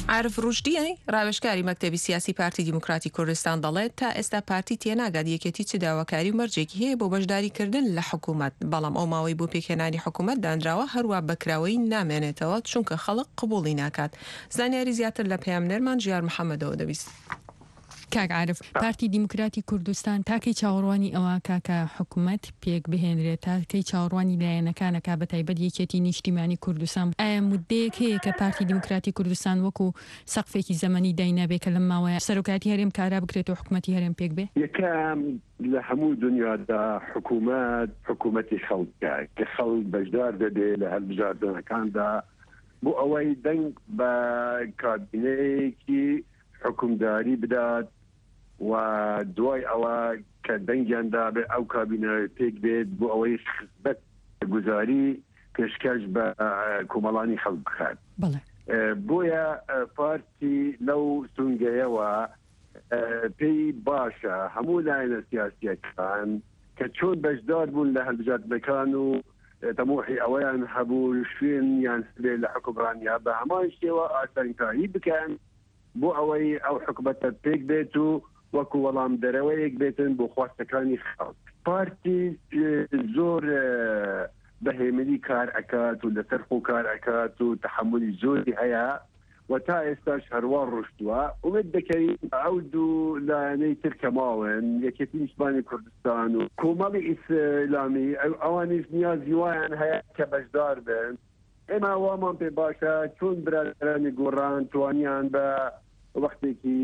عارف ڕوشدی ڕاوێژکاری مەکتەبی سیاسی پارتی دیموکراتی کوردستان دەڵێت تا ئێستا پارتی تێناگات یەکێتی چ داواکاری و مەرجێکی هەیە بۆ بەشداریکردن لە حکوومەت، بەڵام ئەو ماوەی بۆ پێکهێنانی حکوومەت دانراوە هەروە بەکراوەی نامێنێتەوە چونکە خەڵک قبوڵی ناکات. زانیاری زیاتر لە پەیامنەرمان ژیار محەممەدەوە دەویست. کاک عارف، پارتی دیموکراتی کوردستان تاکەی چاوەڕوانی ئەوە کاکە حکوومەت پێک بهێنرێت، تاکەی چاوەڕوانی لایەنەکانەکە بە تایبەت یەکێتی نیشتیمانی کوردستان. ئایا مودەیەک هەیە کە پارتی دیموکراتی کوردستان وەکو سەقفێکی زەمەنی داینابێت کە لەم ماوەیە سەرۆکاتی هەرێم کارا بکرێت و حکوومەتی هەرێم پێک بێ؟ یەکەم لە هەموو دنیادا حکوومەت حکوومەتی خەڵکە کە خەڵک بەشدار دەبێت لە هەڵبژاردنەکاندا بۆ ئەوەی دەنگ بە کابینەیەکی حکومداری بدات و دوای ئەوە کە دەنگیاندا بێ ئەو کابینە پێک بێت بۆ ئەوەی خزمەت گوزاری پێشکەش بە کۆمەڵانی خەڵک بخات. بۆیە پارتی لەو سونگەیەوە پێی باشە هەموو لایەنە سیاسیەکان کە چۆن بەشدار بوون لە هەڵبژاردنەکان و تەمۆحی ئەوەیان هەبوو شوێن یان سبێ لە حکومڕانیا بە هەمان شێوە ئاسانکاری بکەن بۆ ئەوەی ئەو حکومەتە پێک بێت و وەکو وەڵام دەرەوەیەک بێتن بۆ خواستەکانی خەڵک. پارتی زۆر بەهێمنی کار ئەکات و لەسەر خۆ کار ئەکات و تحملی زۆری هەیە و تا ئێستاش هەروە ڕۆشتووە. ئومێد دەکەین ئەو دوو لایەنەی تر کە ماون یەکێتی نیشتیمانی کوردستان و کۆمەڵی ئیسلامی ئەوانیش نیازی وایان هەیە کە بەشدار بن. ئێمە وامان پێ باشە چۆن برادرانی گۆڕان توانیان بە وەختێکی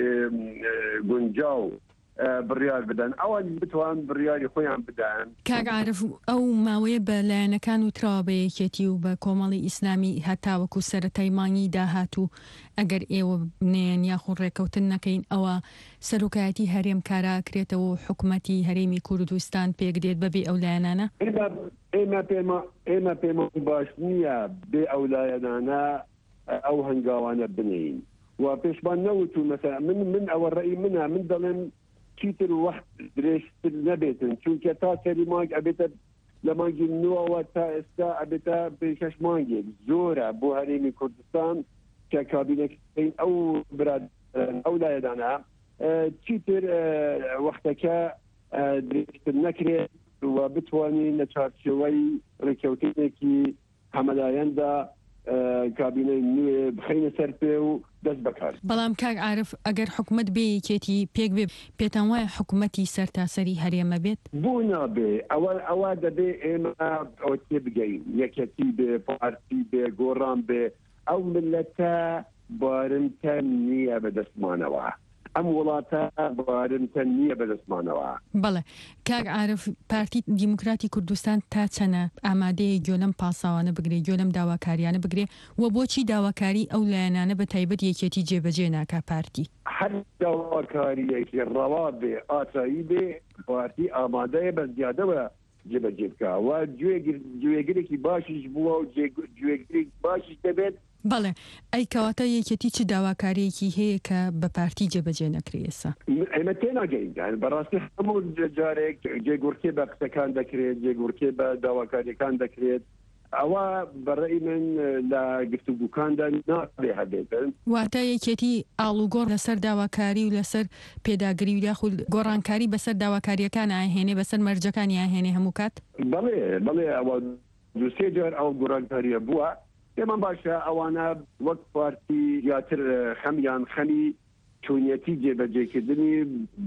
گونجاو بڕیار بدەن ئەوان بتوان بڕیاری خۆیان بدەن. کاک عارف، ئەو ماوەیە بە لایەنەکان و تراوە بە یەکێتی و بە کۆمەڵی ئیسلامی هەتاوەکو سەرەتای مانگی داهات و ئەگەر ئێوە بنێن یاخۆ ڕێکەوتن نەکەین ئەوە سەرۆکایەتی هەرێم کارا کرێتەوە و حکوومەتی هەرێمی کوردستان پێک دێت بەبێ ئەو لایەنانە؟ ئێمە پێمە ئێمە پێمە باش نییە بێ ئەو لایەنانە ئەو هەنگاوانە بنین و پێشمان نەوت و مەسەلا من من ئەوە ڕێی منە من دەڵێم چیتر وەخت درێژتر نەبێتن چونکە تا سەری مانگ ئەبێتە لە مانگی نوەوە تا ئێستا ئەبێتە پێشەش مانگێک زۆرە بۆ هەرێمی کوردستان کە کابینەکەین ئەو براد ئەو لایەنانە چیتر وەختەکە درێژتر نەکرێت و بتوانین لە چارچێوەی ڕێکەوتێکی هەمەلایەندا کابینەی نوێ بخینە سەر پێ و دەست بەکار. بەڵام کاک عارف، ئەگەر حکوومەت بێ یەکێتی پێک بێ پێتان وایە حکوومەتی سەرتاسەری هەرێمە بێت؟ بۆ نابێ ئەوە ئەوە دەبێ ئێمە ئەوە تێ بگەین یەکەتی بێ پارتی بێ گۆڕان بێ ئەو ملەتە بارمتە نییە بەدەستمانەوە ئەم وڵاتە بارمتە نییە بەدەستمانەوە. بەڵێ کاک عارف، پارتی دیموکراتی کوردستان تا چەنە ئامادەیە گوێلەم پاساوانە بگرێ گوێلەم داواکاریانە بگرێ و بۆچی داواکاری ئەو لایەنانە بە تایبەت یەکێتی جێبەجێ ناکا پارتی؟ هەر داواکاریەکی ڕەوا بێ ئاسایی بێ پارتی ئامادەیە بە زیادەوە جێبەجێ بکە و گوێگرێکی باشیش بووە و گوێگرێک باشیش دەبێت. بەڵێ ئەی کەواتە یەکێتی چ داواکاریەکی هەیە کە بە پارتی جێبەجێ نەکرێسە؟ ئێمە تێناگەین بەڕاستی هەموو جارێک جێگورکێ بە قسەکان دەکرێت جێگورکێ بە داواکاریەکان دەکرێت ئەوە بەڕێی من لە گفتوگوکاندا نابێ هەبێتن. واتە یەکێتی ئاڵوگۆڕ لەسەر داواکاری و لەسەر پێداگری و یاخود گۆڕانکاری بەسەر داواکاریەکان ئاهێنێ بەسەر مەرجەکانی ئاهێنێ هەموو کات؟ بەڵێ بەڵێ ئەوە دوسێ جار ئەو گۆڕانکاریە بووە. ئێمە باشە ئەوانە وەک پارتی یاتر خەمیان خەمی چۆنیەتی جێبەجێکردنی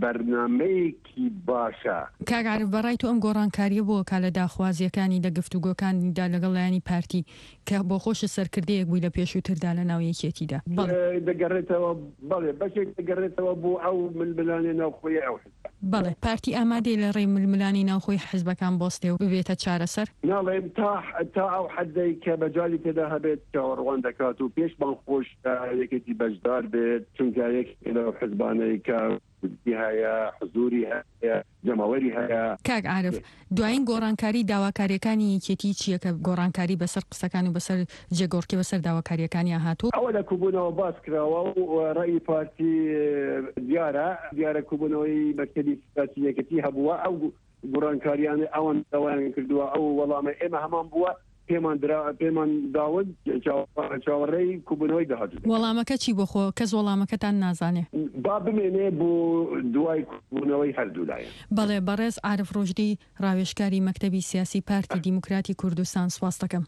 بەرنامەیەکی باشە. کاک عارف، بەڕای تۆ ئەم گۆڕانکاریە بۆ کا لە داخوازیەکانی لە گفتوگۆکانیدا لەگەڵ لایەنی پارتی کە بۆ خۆشە سەرکردەیەک بووی لە پێشووتردا لە ناو یەکێتیدا دەگەڕێتەوە؟ بەڵێ بەشێک دەگەڕێتەوە بۆ ئەو ململانێ ناوخۆیە ئەو حزب. بەڵێ پارتی ئامادەی لە ڕێی ململانی ناوخۆی حزبەکان بۆستێ و ببێتە چارەسەر؟ ناڵێم تا تا ئەو حەدەی کە بەجالی تێدا هەبێت چاوەڕوان دەکات و پێشمان خۆش یەکێتی بەشدار بێت چونکە یەک حزبانەی کە هەیە حزوری هەیە جەماوەری هەیە. کاک عارف، دوایین گۆڕانکاری داواکاریەکانی یەکێتی چییە کە گۆڕانکاری بەسەر قسەکان و بەسەر جێگۆڕکی بەسەر داواکاریەکانی هاتوو؟ ئەوە لە کوبوونەوە باس کراوە و ڕێی پارتی دیارە دیارە کوبوونەوەی مەکتەبی سیاسی یەکەتی هەبووە ئەو گۆڕانکاریانە ئەوان داوایان کردووە ئەو وەڵامە ئێمە هەمان بووە پێمان پێمان داوت چاوەڕێی کوبنەوەی داهاتوو. وەڵامەکە چی بۆ خۆ کەس وەڵامەکەتان نازانێ؟ با بمێنێ بۆ دوای کوبنەوەی هەردوولایە. بەڵێ بەڕێز عارف ڕۆژدی ڕاوێژکاری مەکتەبی سیاسی پارتی دیموکراتی کوردستان سواس دەکەم.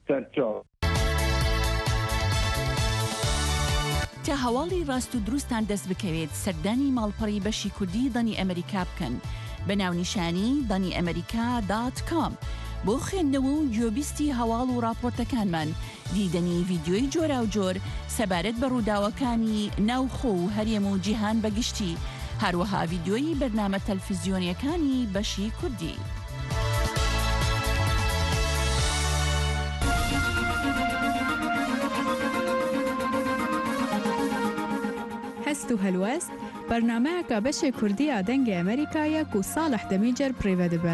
تا هەواڵی ڕاست و دروستان دەست بکەوێت سەردانی ماڵپەڕی بەشی کوردی دەنی ئەمریکا بکەن بە ناونیشانی دەنی ئەمریکا دات کام بۆ خوێندنەوە و گوێبیستی هەواڵ و راپۆرتەکانمان دیدەنی ڤیدیۆی جۆرا و جۆر سەبارەت بە ڕووداوەکانی ناوخۆ و هەرێم و جیهان بەگشتی هەروەها ڤیدیۆی بەرنامە تەلەڤیزیۆنیەکانی بەشی کوردی. هەست و هەلوەست بەرنامەیەکە بەشێ کوردیە دەنگی ئەمریکایە و ساڵح دەمیجەر پڕێوە دەبە.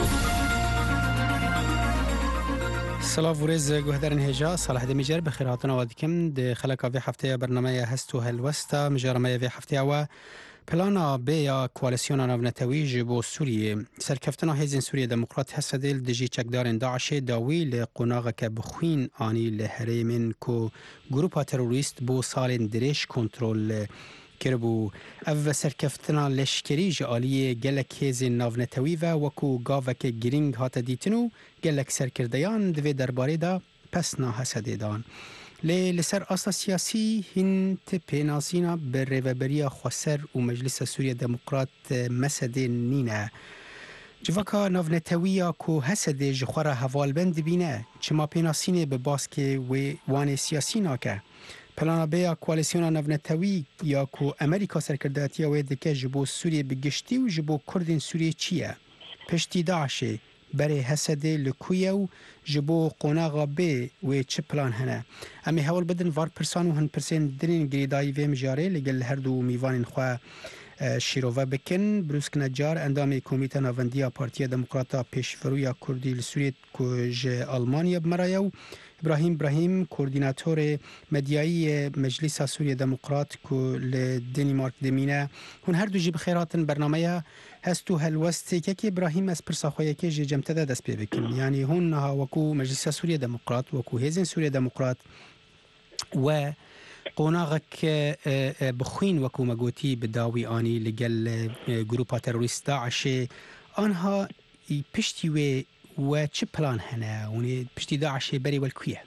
سلااف ورێز گوهدارن هێژا ساڵح دەمیجەر بەخێر هاتنەوە دیکەم دێ خەلەکە vê هەفتەیە بەرنامەیە هەست و هەلوەستە مژارەمەیە vê هەفتەیەوە پلانا بێیا کوالسیۆنا ناونەتەوی ji بۆ سووریێ سەرکەفتنا هێزên Sûriye Demokrat هەسەدێل dijî çekdarên Daişê dawî li qonağeke bixwîn anî li herêmên ku grupa terorîst bû salên dirêj kontrol kiribû. Ev serkeftina leşkerî ji aliyê gelek hêzên navnetewî ve wekû gaveke girîng hate dîtin û gelek serkirdeyan divê derbarê de pesna hesedê dan. Lê li ser asla siyasî hîn ti pênasîna bi rêveberiya Xweser û Meclisa Sûriye Demokrat Mesedê nîne. Civaka navnetewiya ku Hesedê ji xwe re hevalbend dibîne, çima pênasînê bi baskê wê wanê siyasî nake. Plana bêya koalîsyona navnetewî ya ku Amerîka serkirdatiya wê dike ji bo Sûriye bi giştî û ji bo Kurdên Sûriye çi ye? Piştî Daişê berê Hesedê li ku ye û ji bo qonağa bê wê çi plan hene? Em ê hewl bidin var pirsan û hin pirsên dinên girêdayî vê mijarê li gel her du mîvanên xwe şîrove bikin. Brûskine car endamê Komîta Navendiya Partiya Demokrata Pêşveroya Kurdî li Sûriyê ku ji Almanya bimeraye û İbrahim İbrahim koordinatörê medyayî Meclisa Sûriye Demokrat ku li Danimark dimîne. Hûn her du jî bi xêr hatin bernameya hest û helwestêkekê İbrahim ez pirsa xwe yekê ji cem te de dest pê bikim. Yanî hûn niha wekû Meclisa Sûriye Demokrat wekû hêzên Sûriye Demokrat we qonağek bixwîn wekû me gotî bi dawî anî li gel grupa terorîst Daişê anha piştî wê we çi plan hene hûnê piştî Daişê berê wel ku ye?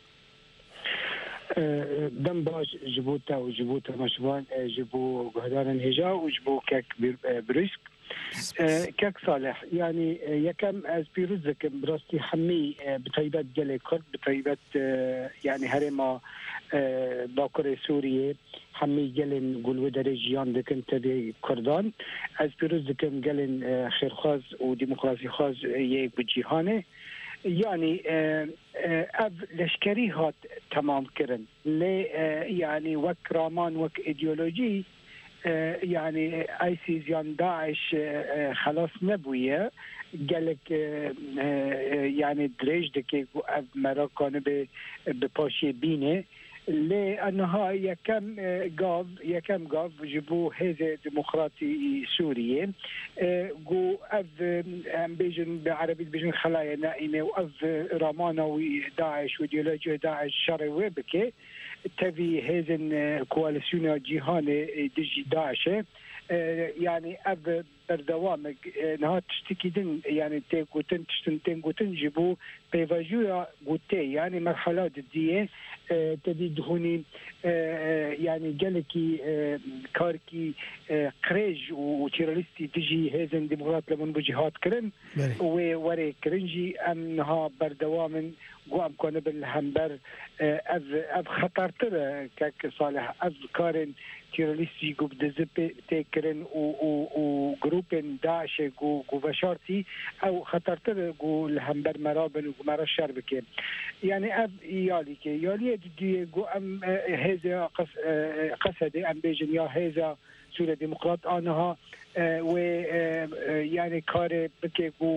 دم باش ji bo te û ji bo temaşevan ji bo guhdarên hêja û ji bo kek brîsk kek salih yanî yekem ez pîrûz dikim bi rastî hemî bi taybet gelê Kurd bi taybet yanî herêma Bakurê Sûriyê hemî gelên gulwêderê jiyan dikin tevê Kurdan ez pîrûz dikim gelên xêrxwaz û demokrasîxwaz yê bi cîhanê yani ev leşkerî hat temam kirin lê yani wek raman wek ideolojî yani ISIS yan Daesh xelas nebûye gelek yani dirêj dike ku ev merakane bi paşê bîne lê enha yekem gav yekem gav ji bo hêzê Demokratî Sûriye gu ev em bêjin bi Erebî bêjin xelaya neîne û ev ramana wî Daesh û ideolojiya Daesh şerê wê bike tevî hêzên koalîsyona cîhanê dijî Daişê yani ev berdewamek niha tiştekî din yani tê gotin tiştin tên gotin ji bo pêvajoya gotê yani merhela didiye tevî dihûnî yani gelekî karkî qirêj û terorîstî dijî hêzên demokrat li min bi cîhat kirin wê werê kirin jî em niha berdewamin gu em kanibin li hember ev ev xetertir e kek salih ev karên terorîstî gu bi dizî tê kirin û û û grupên Daişê gu gu veşartî ew xetertir e gu li hember merabin û gu mera şer bike yani ev yalîke yaliyê didiyê gu em hêzê Qesedê em bêjin ya hêza Sûriye Demokrat aniha wê yani karê bike gu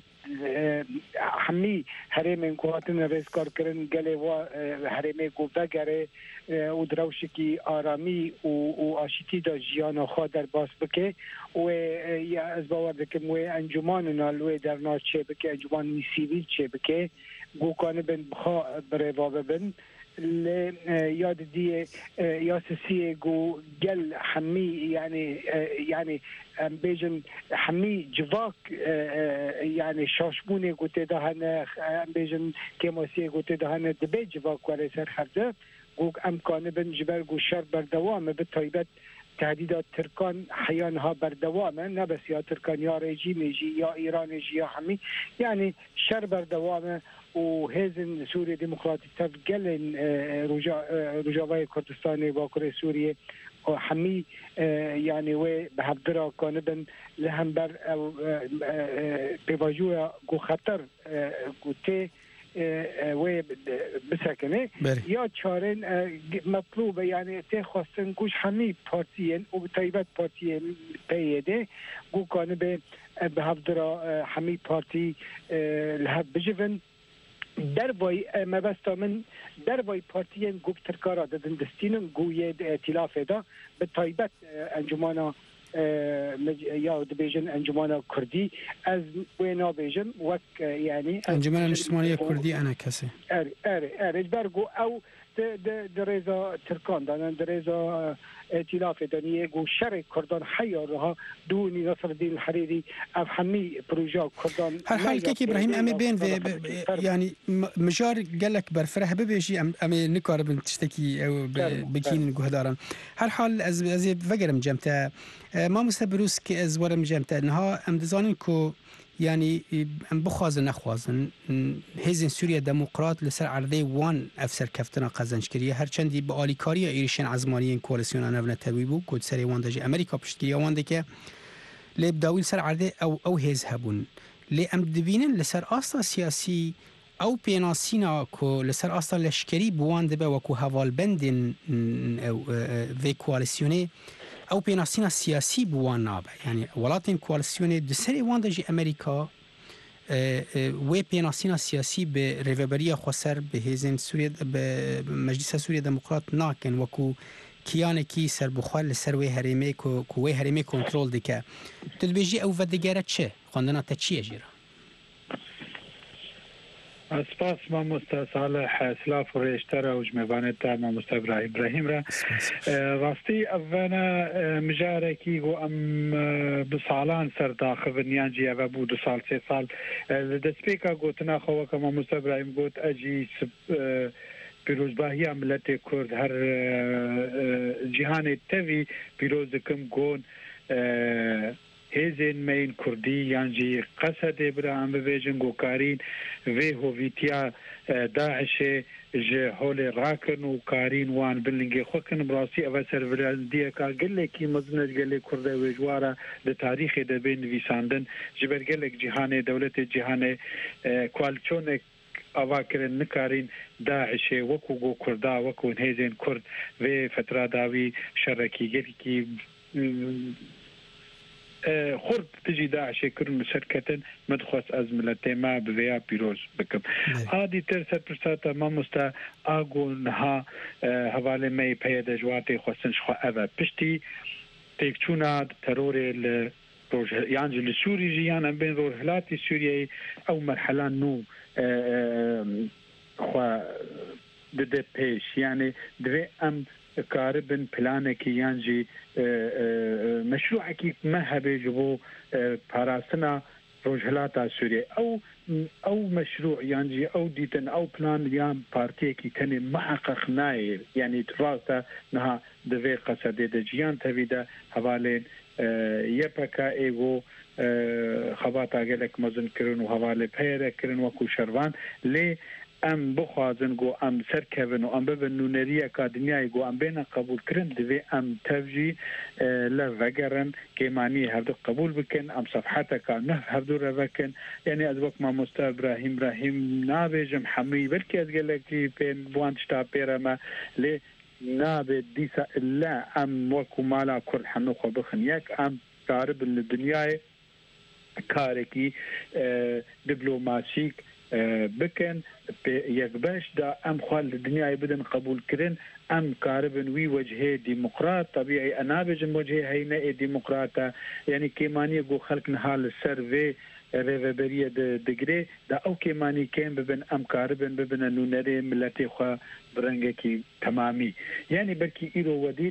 hemî herêmên ku hatin rêzkar kirin gelê wa herêmê gu vegere û direwşekî aramî û û aşîtî da jiyana xwe derbas bike wê ez bawer dikim wê encûmanina li wê derna çê bike encûmanî sîvîl çê bike گو کان بن بخا بروا بن ل یاد دی یاسسی گو گل حمی یعنی یعنی بیجن حمی جواک یعنی شاشمونه گوته دهنه بیجن کماسی گوته دهنه دبی جواک ولی سر خرده گو امکانه بن جبر گو شر بردوامه به تایبت تهدیدات ترکان حیانها بردوامه نه بس یا ترکان یا رژیمی جی یا ایران جی یا حمی یعنی شر بردوامه و هزن سوریه دموکراتی تفگلن رجاوای کردستان باکر سوریه و حمی یعنی و به هفدرا کانبن لهم بر بواجوه گو خطر گوته و بسکنه یا چارن مطلوبه یعنی تی خواستن گوش حمی پارتیین و تایبت پارتیین پیده گو کانبه به هفدرا حمی پارتی لحب بجون در وای مبستا من در وای پارتیین گوب ترکارا دادن دستینن گوی ائتلاف دا به تایبت انجمانا یا دبیجن انجمانا کردی از وینا بیجن وک یعنی انجمن اجتماعی کردی انا کسی ار ار ار برگو او در رضا ترکان دانن در رضا ائتلاف دنیه گو شر کردان حیارها دونی نصر الدین الحریری اف حمی پروژه کردان هر حال که ابراهیم امی بین و یعنی مجار قالك برفره ببيجي ام نكار بتشتكي او بكين جهدارن هر حال از از وگرم جمتا ما مستبروس که از ورم جمتا انها ام دزانن کو يعني ام بخوازن نخوازن هزن سوريا ديمقراط لسر عرضي وان افسر كفتنا قزنشكريه هر چندي باليكاريا ايريشن عزمانيين كواليسيون انونا تبيبو كود سري وان دجي امريكا بشتكي وان دكه لب داويل سر عرضي او او هزهبون لي ام دبينن لسر اصلا سياسي او بيناسينا كو لسر اصلا لشكري بوان دبه وكو هوال بندن او في كواليسيوني او بيناسينا سياسي بوان نابه يعني ولاتين كواليسيوني دسري وان دجي امريكا و بيناسينا سياسي بريفبريه خسر بهزن سوريا بمجلس سوريا ديمقراط ناكن وكو كيانه كي سر بخال لسروي هريمي كو كوي هريمي كنترول دكه تلبيجي او ودگره چه خواندنا تا چیه جيره اسپاس ما مستصالح سلاف و ریشتر و جمعبانت ما مستبرا ابراهیم را راستی اولا مجارکی و ام بسالان سر داخل ونیان جی او بود دو سال سه سال دسپیکا گوتنا خوا که ما مستبراهیم گوت اجی پیروزباهی ملت کرد هر جهان توی پیروز کم گون هزین مین کردی یعنی قصد ابراهیم ببیجن گوکارین و هویتیا داعش جهول راکن و کارین وان بلنگی خوکن براسی اوسر ولندیه کا گله کی مزنج گله کرده و جواره د تاریخ د بین ویساندن جبر گله جهان دولت جهان کوالچون اواکرن نکارین داعش وکو گو کردا وکو هزین کرد و فتره داوی شرکی گری کی خرد تجي داعش كرن شركة مدخوص أزملة ما بذيا بيروز بكم هذه ترسل برسالة ما مستا أقولها هوالي ماي بيدا جواتي خوصن شخوا أذا بشتي تيكتونا تروري ل يعني لسوري جيانا بين رورهلاتي السورية أو مرحلة نو خوا دده پیش يعني دوی ام كاربن بلانك يانجي مشروعك ما هبيجبو باراسنا روجهلاتا سوريا او او مشروع يانجي او ديتن او بلان يام بارتيكي كان محقق نايل يعني تراسا نها دوي قصد دجيان تبيدا حوالين يبكا ايغو خباتا گلك مزن کرن و حواله پیر کرن و کو شروان لی ام بخوازن گو ام سرکوین و ام ببن نونری اکادمیای گو ام بین قبول کرن دوی ام تفجی لوگرن که معنی هر دو قبول بکن ام صفحاتا که نه هر دو روکن یعنی از وقت ما مستا ابراهیم ابراهیم نابجم حمی بلکه از گلکی پین بوانتشتا پیرما لی نابد دیسا الا ام وکو مالا کل حنوخو بخن یک ام قارب الدنیای کارکی دیپلماتیک بکن یک باش دا ام خال الدنيا بدن قبول كرن ام قاربن وي وجهه ديمقراط طبيعي انا بجم وجهه هينا ديمقراطه يعني كيمانيه جو خلق نهال السيرفي ریوبریه دگری دا او کمانی کم ببن امکار بن ببن نونری ملتی خوا برنگکی تمامی یعنی بلکی ایرو ودید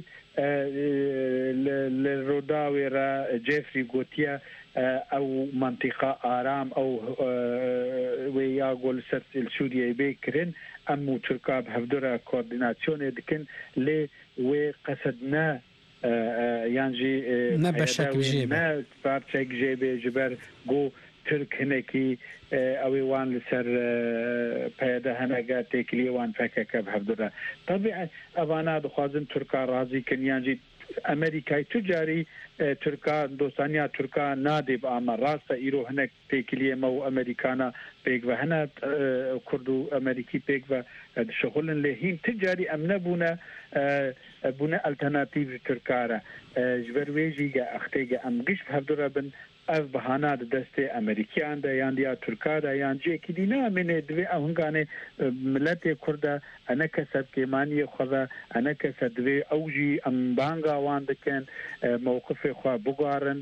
لروداوی را جيفري غوتيا او منطقه آرام او ويا قول سرت سوريا بكرن امو تركا بهفدرا كورديناسيون دكن لي وقصدنا يعني ما بشكل جيب ما بشكل جيب جبر جو ترك هناكي اويوان لسر پیدا هنگا تکلی وان فکک بهفدرا طبعا ابانا دخوازن تركا راضي كنيانجي امریکای تجاری ترکا دوستانیا ترکا نادب اما راست ایرو هنک تکلیه مو امریکانا پیگ و هنا کردو امریکی پیگ و شغلن لهین تجاری امنا بونا بونا الترناتیو ترکارا جبرویجی گا اختیگا امگش بهفدرا بن اف بهانه دست امریکیان ده یان دیا ترکا ده یان جه کی دینا من دوی اونگانه ملت کرد انا کسب که مانی خدا انا کسب دوی اوجی ام بانگا وان دکن موقف خو بوغارن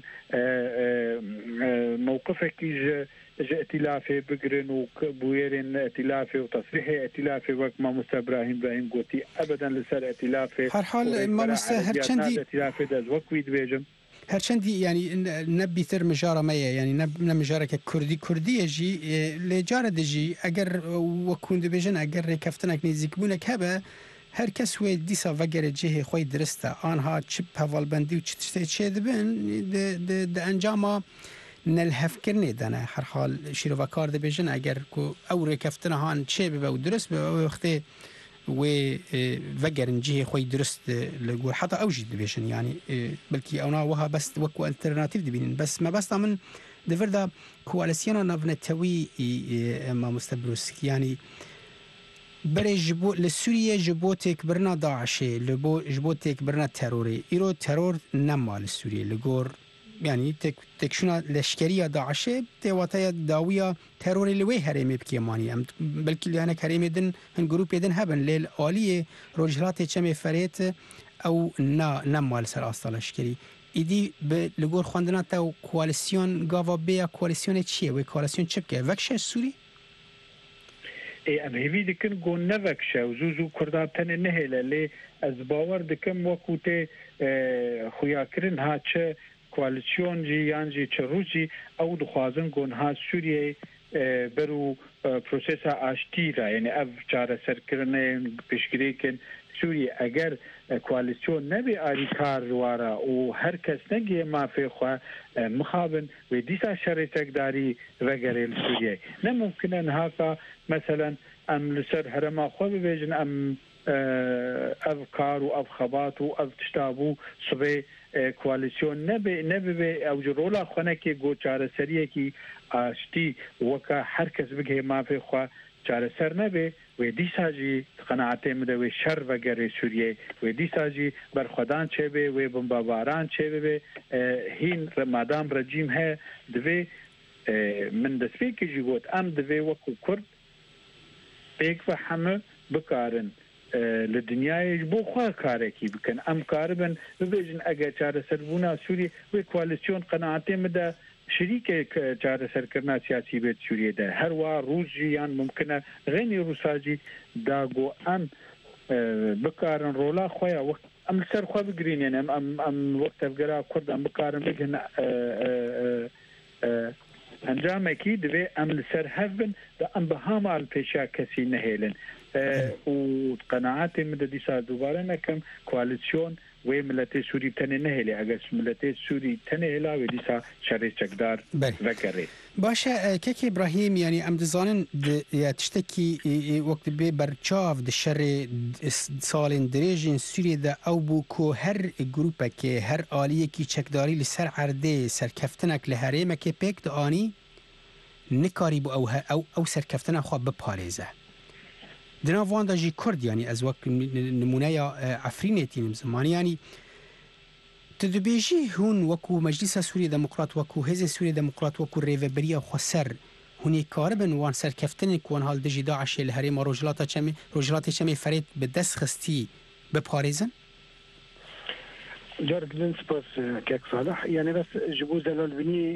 موقف کی ائتلاف بگرن و بویرن ائتلاف و تصریح ائتلاف وقت ما مست ابراهیم ابراهیم گوتی ابدا لسر ائتلاف هر حال ما مست هر چندی ائتلاف دز وقت بیجم هرچندی يعني نبي تر مجارة مية يعني نب مجارة كردي كردية جي لجارة دجي أجر وكون دبيجن أجر كفتنك نزيك بونك هبة هر کس وی دیسا وگر جه خوی درسته آنها چپ حوال بندی و چتشته چه دبن د د انجام نلهف کرنی دنه هر حال شیرو و کار دبیجن اگر کو او رکفتنه هان چه به و درست به وقتی و وگر جه خوی درست لگو حتی اوجد دبیجن يعني بلکی اونا وها بس وکو الترناتیو دبینن بس ما بس من دفردا کوالسیون نفنتوی ما مستبروس يعني برای جبو لسوریه جبو تک برنا داعشه لبو جبو تک برنا تروری ایرو ترور نمال سوریه لگور يعني تك تكشنا لشكريه داعشه تواتايا داويه تروري لوي هرمي بكيماني ام بلكي اللي انا كريم دن هن جروب يدن هبن ليل اليه روجلات تشمي فريت او نا نمال سر اصل لشكري ایدی به لگور خواندنا تا کوالسیون گاوا بیا کوالسیون چیه و کوالسیون چپکه وکشه سوری ام هیوی دکن گون نوکشه و زوزو کردابتن نهیله لی از باور دکم وکوته خویا کرن ها چه کوالسیون جی یان جی چه روزی او دخوازن گون ها سوریه برو پروسیس آشتی را یعنی اف چاره سر کرنه پیشگیری کن سوریه اگر کوالسیون نبی آری کار وارا و هر کس نگی ما فی خواه مخابن و دیسا شرطک داری وگره سوریه نممکنه نهاکا مثلا ام لسر هرما خواه ببیجن ام اف کار و اف خبات و اف تشتابو صبح کوالسیون نبی نبی او جرولا خونه که گو چاره سریه کی آشتی وکا هر کس بگه ما فی خواه چاره سر نبی و دیسا جی قناعته مده و شر وگره سوریه و دیسا جی برخودان چه به و بمباباران چه به هین مادام رجیم ها دوی من دسوی که جی گوت ام دوی وکو کرد بیک و همه بکارن لدنیای بو خواه کاره کی بکن ام کاره بن ببیجن اگر چاره سر بونا سوریه و کوالسیون قناعته مده شریک چاره سرکرنا سیاسی بیت سوریه ده هر وا روس جیان ممکنه غنی روساجی دا گو ام بکارن رولا خویا وقت ام سر خو بگرین یعنی ام ام وقت افگرا کرد ام بکارن بگن انجام کی دوی ام سر هفن دا ام بهام ال پیشا کسی نهیلن و قناعت مد دیسا دوباره نکم کوالسیون و ملت سوری تنه نهلی اگر ملت سوری تنه هلا و دیسا شر چقدار وکره باشه ککی ابراهیم یعنی ام دزانن یا تشتکی وقت به برچاو د شر سالن دریجن سوری ده او بو کو هر گروپ که هر آلیه کی چکداری لسر عرده سرکفتنک لهریم که پک دانی نکاری بو او او او سرکفتن خو بپاريزه دنا وان دا جي كرد يعني از وقت نمونه عفرينتين زماني يعني تدبيجي هون وكو مجلس سوري ديمقراط وكو هزن سوري ديمقراط وكو ريفبريا خسر هوني كاربن وان سركفتن كون هال دجي داعش الهرم روجلاتا چمي روجلاتا چمي فريد بدس خستي بپاريزن جارك دن سپاس كاك صالح يعني بس جبو زلال بني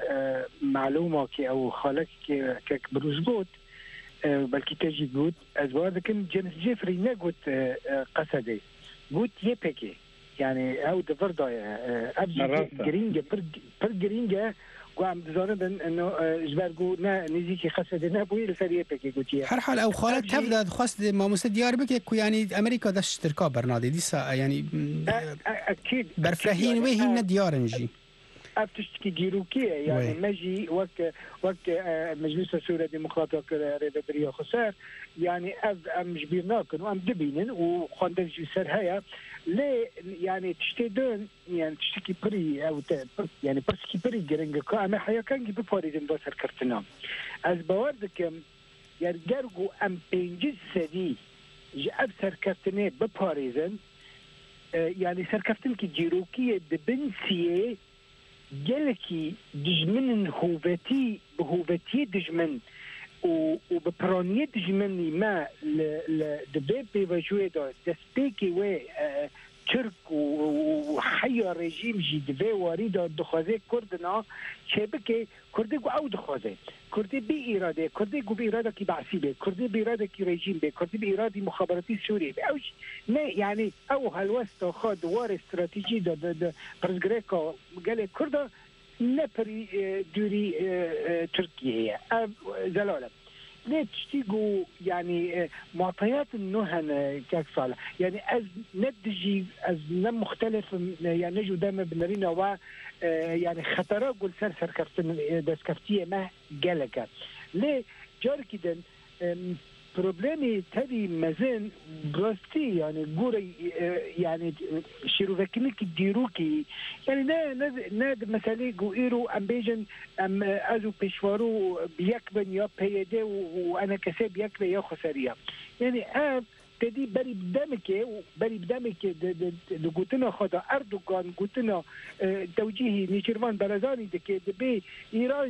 معلومة كي أو خالك كاك بروز بود بلكي تجي بود أزوار ذكم جيمس جيفري نقوت قصدي بود يبكي يعني أو دفردا أبجي جرينجا بر جرينجا وعم بزاربن انه جبرجو نا نزيكي خسد نابوي لسريه بكي قلتي هر حال او خالد تبدا خاص ما مس ديار بك كو يعني امريكا داش اشتراك برنادي دي يعني اكيد برفرهين وهي ند ديارنجي افتشتكي ديروكيه يعني مجي وك وك مجلس السوري الديمقراطي ريبريا خسار يعني اب ام جبيرناكن وام دبينن وخندق جسر هيا ليه يعني تشتدون يعني تشتكي بري او يعني برسكي بري جرينجا كا حيا كان جيب فوريزن بس كرتنا از بوردكم يعني جرجو ام بينجز سدي جاب سركفتني بباريزن يعني سركفتن كي جيروكيه دبنسيه جلكي دجمن هوبتي بهوبتي دجمن وببرانية دجمني ما لدبي بيفاجوه دا دسبيكي و ترك وحيا رجيم جي دبي واريدا دخوازي كردنا شبكي كردي قو او دخوازي كردي بي إرادة كردي قو بإرادة كي بعسيبه كردي بإرادة كي رجيم بي كردي بإرادة مخابراتي سوري بي اوش ما يعني او هالوسط خاد دوار استراتيجي دا دا دا برزغريكا قال كردا نبري دوري تركيا زلالة ليه تشتيقوا يعني معطيات النهن كاك صالح يعني از ندجي از نم مختلف يعني نجو دائما بنرينا و يعني خطرات قول سر سر كفتن دس كفتية ما جالك ليه جارك دن بروبلمي تبي مازن براستي يعني قوري يعني شيروفكنيك ديروكي يعني نا نا نا مثلا قويرو ام بيجن ام ازو بيشوارو بيكبن يا بيدي وانا كسب يكبن يا خساريه يعني ام تدي بري بدمك بري بدمك د قوتنا خدا اردوغان قوتنا توجيهي نيشيرفان برزاني دك دبي ايران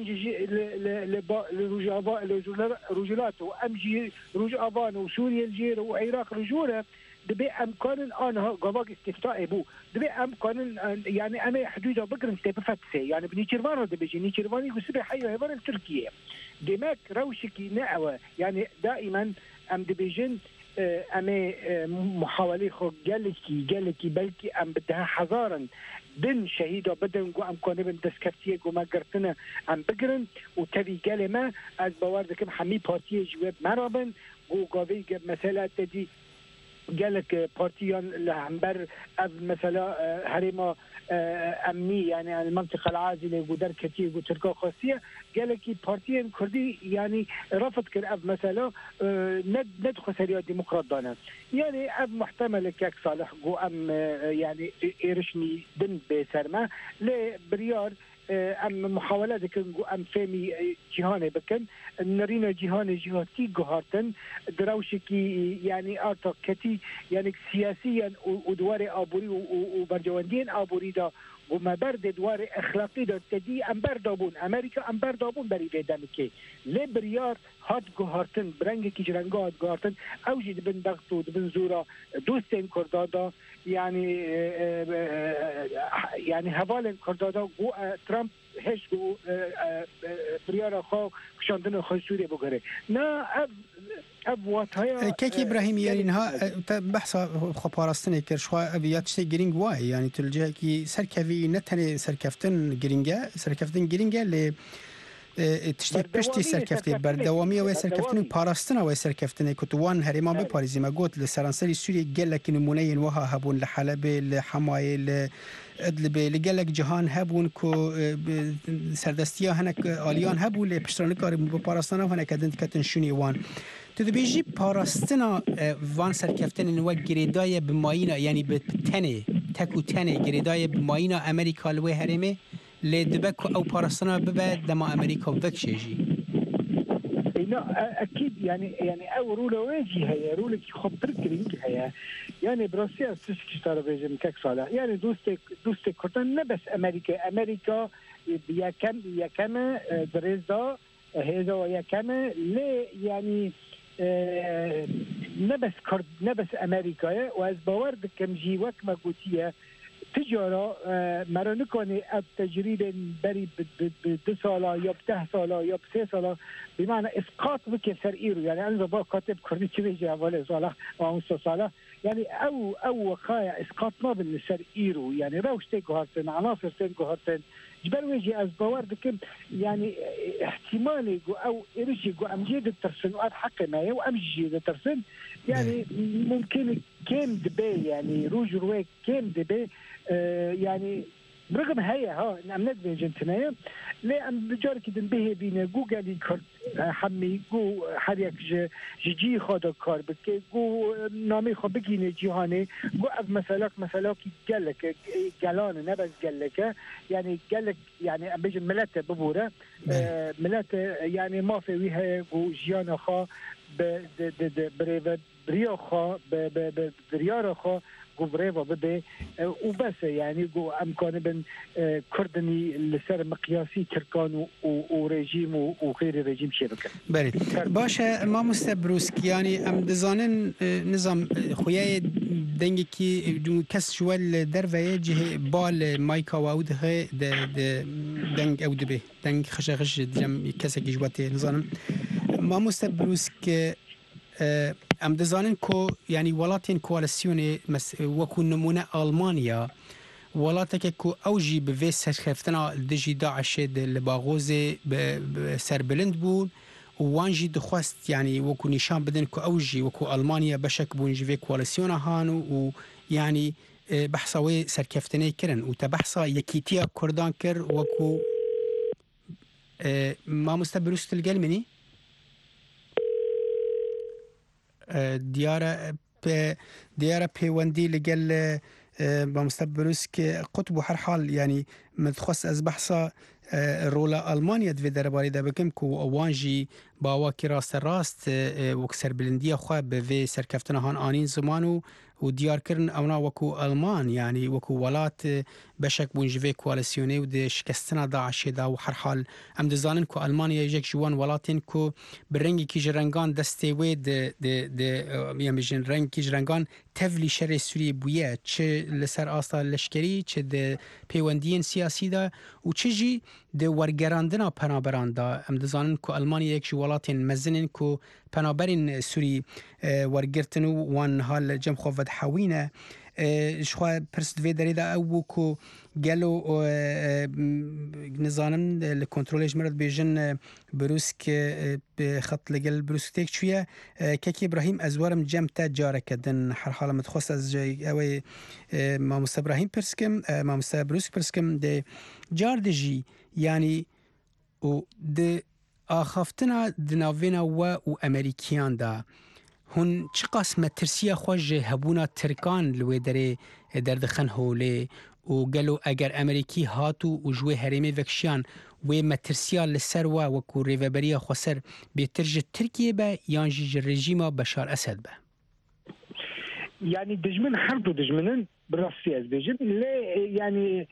لروجافا رجولات وامجي روجافان وسوريا الجير وعراق رجوله دبي امكان انا قواق استفتاء بو دبي امكان يعني انا حدوده بقرن تبفتسي يعني بنيشيرفان دبي نيشيرفاني وسبي حي هبر تركيا دماك روشكي نعوه يعني دائما ام دبيجن أما محاولة خو جالكي جالكي بلكي أم بدها حذارا دن شهيدة بدن جو أم كونه بن دسكفتية جو ما قرتنا أم بقرن وتبي كلمة از بواردكم حمي بارتيه جواب مرابن جو قاوي مثلا تدي جالك بارتيان لعنبر أب مثلا هريما أمني يعني المنطقة العازلة ودر كتير وتركا خاصية جالك بارتيان كردي يعني رفض كر أب مثلا ند ند خسارية ديمقراط دانا يعني أب محتمل كاك صالح جو أم يعني إيرشني دن بسرما لبريار ام محاولات كن ام فهمي جهان بكن نرينا جهان جهاتي جهاتن دروشكي يعني ارتا كتي يعني سياسيا ودوار ابوري وبرجواندين ابوري دا وما برد دوار اخلاقي دا تدي ام بردابون امريكا ام بردابون بري دمكي لبريار هات جهاتن برنگ کی جرنگات جهاتن اوجي دبن دغتو دبن زورا دوستين كردادا يعني يعني هوالن كردادا و ترامب هش و بريار خو شاندن خو سوريا بگره نا اب اب واتايا كيك ابراهيم يعني ها بحث خو پاراستنه کرشوا ابيات شتي گرينگ واي يعني تلجه کی سركفي نتني سركفتن گرينگا سركفتن گرينگا ل تشتي پشتی سرکفتی بردوامی و سرکفتن پاراستن و سرکفتن کتوان هریما به پاریزی ما گوت لسرانسری سوریه گلک نمونه وها هبون لحلب لحمای ادلب لگلک جهان هبون کو سردستیا هنک آلیان هبون لپشتران کار به پاراستن و هنک دنت کتن شونی وان تدبیجی پاراستن وان سرکفتن نو گریدای بماینا یعنی به تنه تکو تنه گریدای بماینا امریکا لوی هریمه لدبك أو بارستنا ببعد لما أمريكا وذكشيجي. أكيد يعني يعني أو رولا واجي هي رولا كي خبر كرينج هي يعني براسيا تسكت ترى بيجم كك صالح يعني دوستك دوستك كرتن نبس أمريكا أمريكا يا كم يا كم دريزا هذا ويا كم ليه يعني نبس كرد نبس أمريكا وأز باورد كم جي وك ما قوتيه تجارة مرانكوني أب تجريد بري بدسالة يا بته سالة يا بسه سالة بمعنى إسقاط بك سريرو يعني أنا زبا كاتب كردي تبيجي أولي صالح وعنصر صالح يعني أو أو وقايا إسقاطنا بالسريرو يعني روش تيجو هارتن عناصر تيجو هارتن جبر ويجي از باور دكم يعني احتمالي جو او ارشي جو امجيد الترسن واد حق ما هو امجيد الترسن يعني ممكن كم دبي يعني روج روي كم دبي آه يعني برغم هيا ها نمند بيجنتنا لا ام بجار كدن به بين جوجل كارت حمي جو حريك جي خدا كار بك جو نامي خو بگینه جهانی جو از مسالك مسالك جلك جلان نبز جلك يعني جلك يعني ام بيجن ملته ببوره ملته يعني ما في ويها جو جيانا خا ب بريفا بريا خا ب بريارا خا قبريبا بدي وبس يعني جو امكان بن كردني لسر مقياسي تركان وريجيم وغير ريجيم شبكه. بله باشه ما مستبروسك يعني ام دزانن نظام خويا دنگی کی کس شوال درویه جه بال مایکا و اوده د دنگ او دبه دنگ خشخش دیم کسی کی جواته نظام ما مستبروسك ام دزانن کو يعني ولاتين كواليسيوني وكو نمونه المانيا ولاتك كو اوجي بفيس خفتنا دجي داعش لباغوزي بسر بلند بون وانجي دخواست يعني وكو نشان بدن كو اوجي وكو المانيا بشك بون جي في كواليسيونا هانو ويعني بحثاوي سركفتني كرن وتبحثا يكيتيا كردان كر وكو ما مستبروست القلمني ديارة ديارة بيوندي لقال بمستبروسك قطب حرحال يعني متخص از بحثا رولا ألمانيا دفي درباري دا بكم كو وانجي باواكي راست راست وكسر بلندية خواب بفي سركفتنا هان آنين زمانو وديار كرن اونا وكو ألمان يعني وكو ولات بشك بونجفي كواليسيوني ودي شكستنا داعش دا وحرحال ام دزانن كو ألمانيا يجيك جوان ولاتين كو برنگي كي جرنگان دستي وي دي دي دي يعني جن رنگ كي جرنگان تفلي شر سوري بويا چه لسر آستا لشكري چه دي پيوندين سياسي دا و چه جي دي ورگراندنا پنابران دا ام دزانن كو ألمانيا يجيك ولاتين مزنن كو پنابرين سوري ورگرتنو وان هال جم خوفد حوينه شخوا پرست وی داری دا او کو گلو نظام الکنترولش مرد بیجن بروسک بخط لگل بروسک شویه که ابراهیم ازوارم جمع تا جاره کردن هر حال متخصص از جای اوی ما مست ابراهیم پرسکم ما مست بروسک پرسکم ده جار دجی یعنی و ده آخافتنا دناوینا و و امریکیان دا هون چه قسمه ترسیه خوش هبونا ترکان لوی داره دردخن هوله و گلو اگر امریکی هاتو و جوی هریمه وکشیان و مترسیه لسر و وکو ریوبریا خسر بیترج ترکیه با یانجی رژیم بشار اسد با يعني دجمن حرب دجمنن براسي از بيجن لا يعني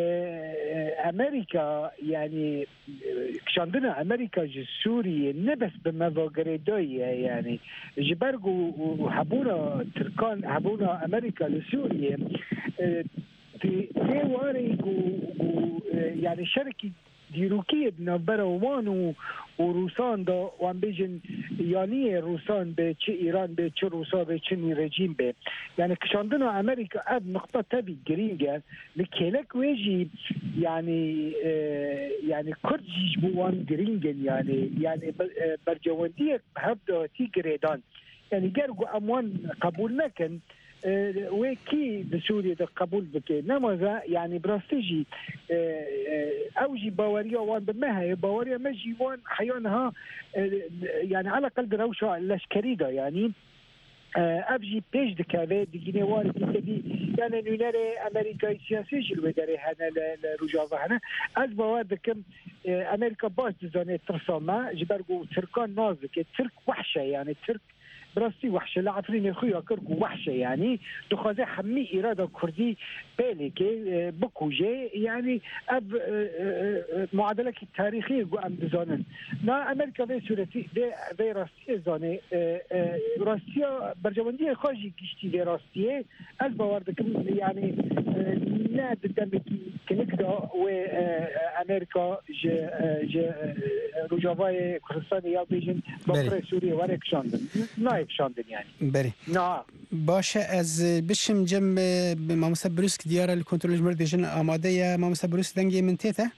امريكا يعني كشاندنا امريكا جي سوريا نبس بمفاجريدوية يعني جبرجو وحبونا تركان حبونا امريكا لسوريا في في واري يعني شركه دیروکی بنابر اومان و روسان دا وان بیجن یعنی روسان به چه ایران به چه روسا به چه رژیم به یعنی کشاندن امریکا اب نقطه تبی گرینگه لکلک ویجی یعنی یعنی کردیش بوان گرینگن یعنی یعنی برجواندی هبدا تی گریدان یعنی گرگو اموان قبول نکن وكي بسوريا قبول بكي نماذا يعني براستيجي اوجي باوريا وان بمها باوريا مجي وان حيانها يعني على قلب روشة لشكريدا يعني ابجي بيج دكافي دي وارد دي يعني نوناري امريكا سياسي جلو داري هنا لرجافة هنا از باورد كم امريكا باش دزاني ترسامة جبرقو تركان نازك ترك وحشة يعني ترك براستی وحشه لعفرین خویا کرد وحشه يعني دخوازه حمی اراده کردی بله که بکوجه يعني اب معادله تاریخی گو ام بزانن نا امریکا به صورتی به راستی زانه راستیا برجوندی خواجی گشتی به راستیه از باور دکم يعني نه دم کنکدا و امریکا ج ج رجوای کردستان یا بیجن با سوریه ورک شاندن نه یک شاندن يعني بله نه باشه از بشم جم ما مثلا بروسك ديار الكنترول جمر ديجن آماده يا ما مثلا بروس دنگي من تيتا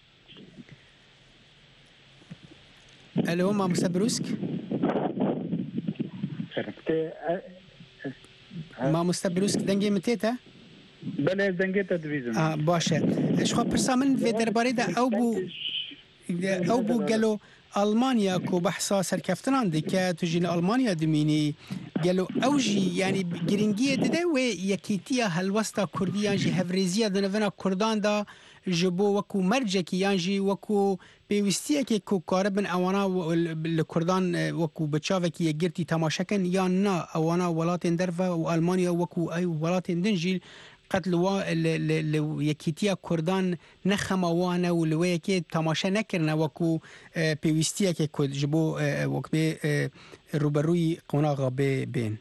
الو ما مثلا بروسك ما مثلا بروسك دنگي من تيتا بله دنگي تدويزن اه باشه اش خو برسا من في درباري دا او بو او بو قالوا ألمانيا كو بحثا سركفتنان دي كا تجين ألمانيا دميني قالوا أوجي يعني جرينجية دا ويكيتيا هالوسطا كردية جي هفريزية دنفنا كردان دا جبو وكو مرجكي يانجي وكو بيوستيا كي كو قاربن أوانا الكردان وكو بتشافكي يجرتي تماشكن يانا أوانا ولاتين درفا وألمانيا وكو أي ولاتين دنجيل قتلوا ل یکیتیا کردان نخموانا و لویکی تماشا نکرنا وکو پیوستیا که کد جبو وکبه روبروی قناغا بین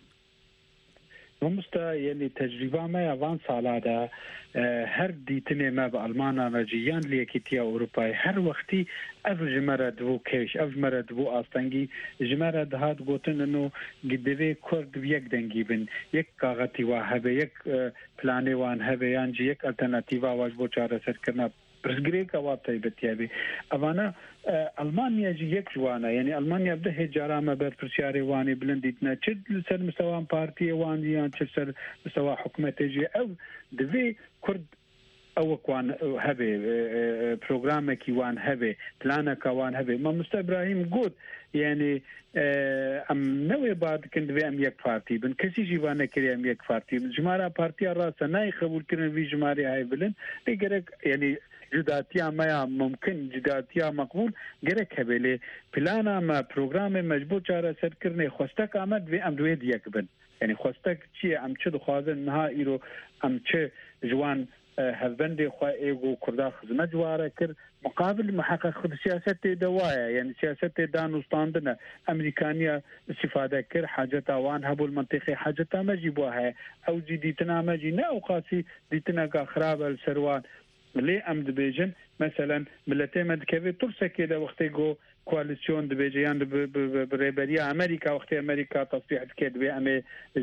ومستا يعني تجربة ما يوان سالادا هر ديتني ما بألمانا نجيان ليكيتيا أوروباي هر وقتي أف جمرة دو كيش أف جمرة دو آستانجي جمرة دهات قوتن إنه قدوه كرد بيك دنجي بن يك كاغتي وهبه يك بلاني وان هبه يانجي يك الترناتيفا واجبو چاره سر کرنا برسگری کا وابطه بتیابی اوانا المانیا جی یک جوانا یعنی المانیا بده جرامه بر پرسیاری وانی بلندیتنا چد سر مستوى پارتی وانی یا چد سر مستوى حکومت جی او دوی کرد او کوان هبه پروگرام کی وان هبه پلان کا وان هبه ما مست ابراهیم گود يعني ام نوي بعد كنت بي ام يك بارتي بن كسي جيوانا كري ام يك بارتي جمارة بارتي راسا ناي قبول كرن في جماري هاي بلن لقرق يعني جداتيا ما ممكن جداتيا مقبول قرق هبلي بلانا ما بروغرام مجبور چارة سر كرني خوستك آمد بي ام دويد يك بن يعني خوستك چي ام چه دخوازن نها ايرو ام چه جوان هفبندي خوا ايغو كردا خدمت جواره كر مقابل محقق خد سياسة دوايا يعني سياسة دانو ستاندنا امريكانيا استفادة كر حاجة وان هبو المنطقة حاجة ما جيبوها او جي ديتنا ما جينا او قاسي ديتنا كخراب السروان لي ام دبيجن مثلا ملتي مدكبي ترسا كده وقتي جو كواليسيون دبيجيان بريبريا امريكا وقت امريكا تصريح كده بأمي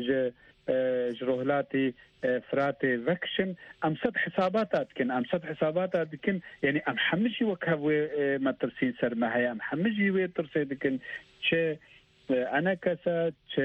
جروهلاتي فراتي فكشن ام صد حسابات كن ام صد حسابات كن يعني ام حمجي وكهوي ما ترسين سر ما هي ام حمجي وي ترسي دكن ش انا كسا ش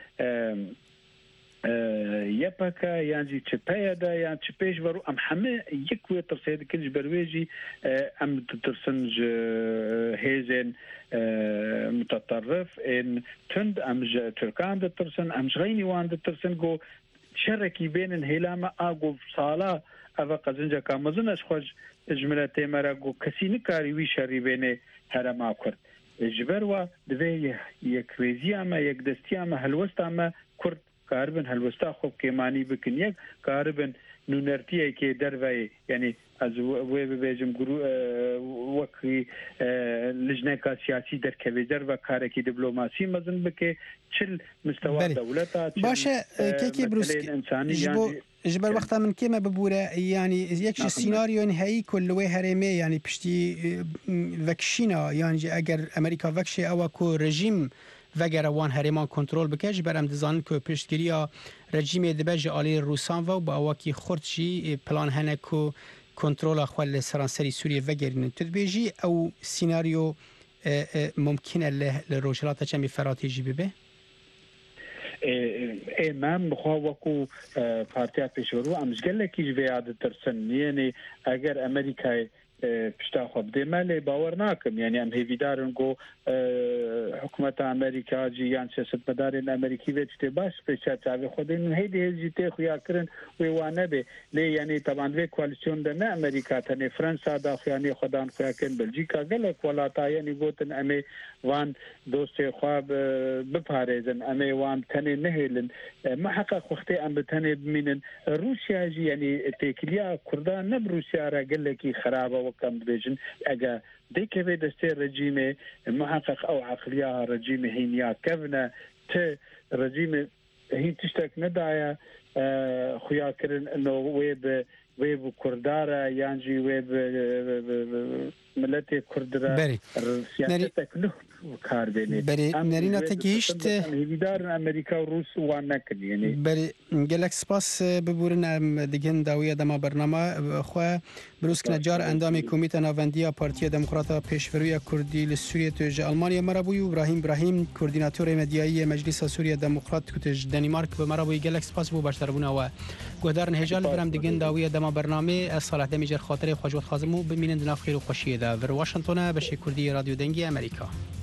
يبكا يعني تشبيدا يعني تشبيش برو ام حمي يكوي ترسيد كنج برويجي ام ترسنج هيزن متطرف ان تند ام تركان ترسن ام غيني وان ترسن جو شركي بين الهلامه اغو صالا افا قزنجا كامزنش خوج اجملته مرغو كسيني كاري وي شري بين هرما كرد جبروا دبي يكويزيا ما يقدستيا ما هلوستا ما كرد كاربن هلوستا خوب كيماني بكن يك كاربن نونرتي كي درواي يعني از وی بيجم گرو وقتی لجنه کا سیاسی در کویدر و کار کی دیپلماسی مزن بکه چل مستوى دولتا باشه كيكي بروس جبر وقتا من كيما ببوره يعني يكش سيناريو نهائي كل وي هرمي يعني بشتي فاكشينا يعني اگر امريكا فاكشي او كو رژیم وگر وان هرمان کنترل بکش برام دزان کو پشتگیری رژیم دبج علی روسان و با واکی خردشی پلان هنه کو کنترل خپل سرانسری سوریه وگرین تدبیجی او سیناریو ممکنه له لروجلات چمی فراتیجی ببه امام بخوا وکو پارتیا پیشورو امزگله کیج بیاد ترسن یعنی اگر امریکای پشتا خو بده مال باور ناکم یعنی ام هیویدارن گو حکومت امریکا جی یان سیاست مدارن امریکی وچته باش پرچا چاوی خودین هیدی هجیته خویا کرن وی وانه به لی یعنی طبعا وی کواليسيون ده نه امریکا ته فرانسا دا خیانی خدان خویا کن بلژیکا گله کولاتا یعنی گوتن امی وان دوست خواب بپاريزن امي وان تاني نهيلن محقق وقتي ام بتاني بمين روسيا جي يعني تيكليا كردان نب روسيا را قال لك خرابه وكم بيجن اجا ديك في دستور رجيمه محقق او عقليا رجيمه هينيا كفنا ت رجيمه هي تشتك ندايا خويا كرن انه ويب ويب كردارا يانجي ويب ملت كردرا سياستك له کار بینی بری نرینا تگیشت هیویدار امریکا و روس وان نکن یعنی بری گلک سپاس ببورن دیگن داویه دما برنامه خو بروز کنه جار اندام کمیته ناوندی پارتی دموکراتا پیشروی کردی لسوریه توج آلمانیا مرابوی ابراهیم ابراهیم کوردیناتور مدیایی مجلس سوریه دموکرات کوتج دنمارک به مرابوی گلک سپاس بو باشتربونه و گودارن هجال برام دیگن داویه دما برنامه صالح دمیجر خاطر خواجوت خازمو ببینند ناف خیر و خوشیه ده ور واشنگتن بشه کردی رادیو دنگی امریکا